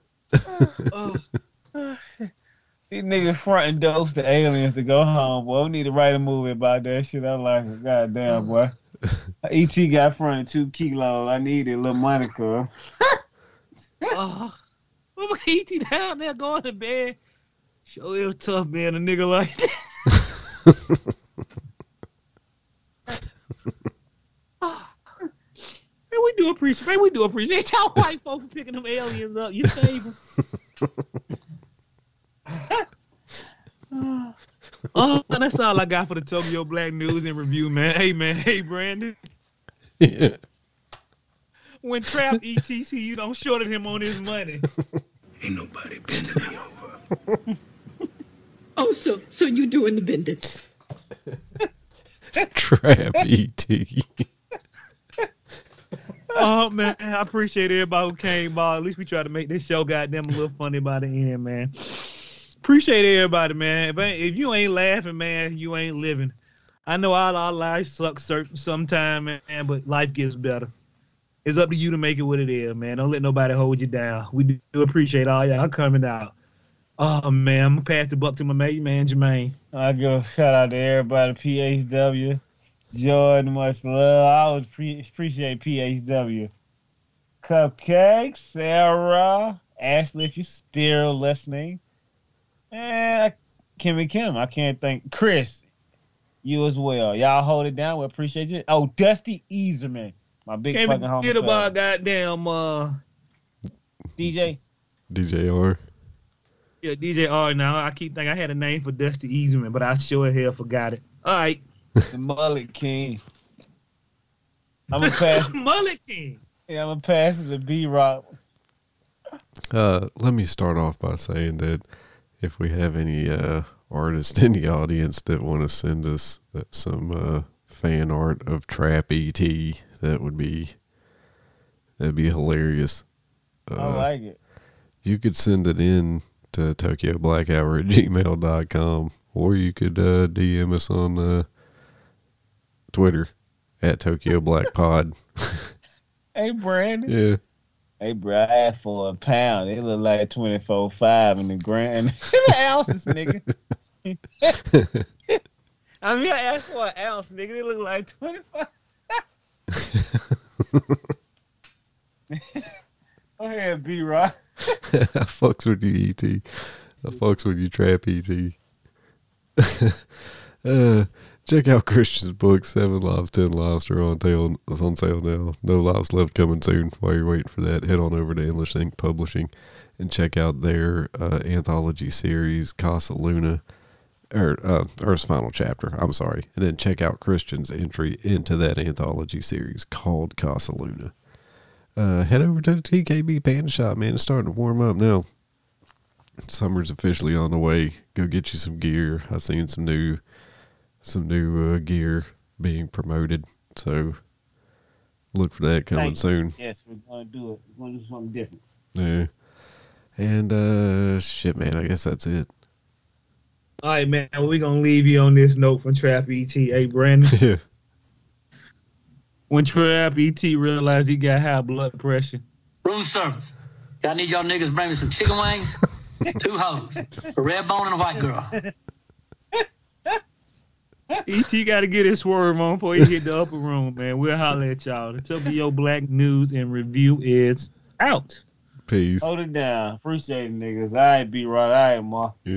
S4: These niggas fronting dose to aliens to go home, boy. We need to write a movie about that shit. I like it. Goddamn, boy. E.T. got fronted 2 kilos. I needed a little money, cuz.
S2: E.T. down there going to bed. Sure, it was tough being a nigga like that. Man, we do appreciate y'all white folks picking them aliens up. You save them. That's all I got for the Tokyo Black News and Review, man. Hey, Brandon.
S3: Yeah.
S2: When Trap ETC, you don't shorted him on his money.
S5: Ain't nobody bending me over.
S6: Oh, so you doing the bending?
S3: Trap E.T.
S2: Oh, man, I appreciate everybody who came by. At least we try to make this show goddamn a little funny by the end, man. Appreciate everybody, man. But if you ain't laughing, man, you ain't living. I know all our lives suck sometime, man, but life gets better. It's up to you to make it what it is, man. Don't let nobody hold you down. We do appreciate all y'all coming out. Oh, man, I'm going to pass the buck to my mate, man, Jermaine.
S4: I give a shout out to everybody, PHW. Jordan, much love. I would appreciate PHW. Cupcake, Sarah, Ashley, if you're still listening. And Kimmy Kim, I can't thank Chris. You as well. Y'all hold it down. We appreciate it. Oh, Dusty Easerman, my big
S2: Can't
S4: fucking homie.
S2: forget about goddamn
S4: DJ.
S3: DJ R.
S2: Yeah, DJ R. Now I keep thinking I had a name for Dusty Easerman, but I sure as hell forgot it. All right.
S4: The Mullet King. I'm gonna pass.
S2: Mullet King.
S4: Yeah, I'm gonna pass it to B-Rock.
S3: Let me start off by saying that if we have any artists in the audience that want to send us some fan art of Trap E.T., that'd be hilarious.
S4: I like it.
S3: You could send it in to TokyoBlackHour@gmail.com, or you could DM us on Twitter at Tokyo Black Pod.
S4: Hey, Brandon.
S3: Yeah.
S4: Hey, bro, I asked for a pound. It look like 24.5 in the gram. Ounces, nigga. I mean, I asked for an ounce, nigga. It look like 25. Go ahead, B-Rock.
S3: I fucks with you, E.T. I fucks with you, Trap E.T. Check out Christian's book, 7 Lives, 10 Lives. They're on sale now. No Lives Left coming soon. While you're waiting for that, head on over to Endless Ink Publishing and check out their anthology series, Casa Luna, or Earth's Final Chapter. I'm sorry. And then check out Christian's entry into that anthology series called Casa Luna. Head over to the TKB Panda Shop, man. It's starting to warm up now. Summer's officially on the way. Go get you some gear. I've seen some new gear being promoted, so look for that coming soon.
S4: Yes, we're going to do it. We're going to do something different.
S3: Yeah. And shit, man, I guess that's it.
S2: All right, man, we're going to leave you on this note from Trap E.T. Hey, Brandon.
S3: Yeah.
S2: When Trap E.T. realized he got high blood pressure.
S7: Room service. Y'all need y'all niggas bring me some chicken wings, 2 hoes, a red bone and a white girl.
S2: E.T. got to get his swerve on before he hit the upper room, man. We'll holler at y'all. The Tokyo Black News and Review is out.
S3: Peace.
S4: Hold it down. Appreciate it, niggas. All right, B-Rock. All right, Ma.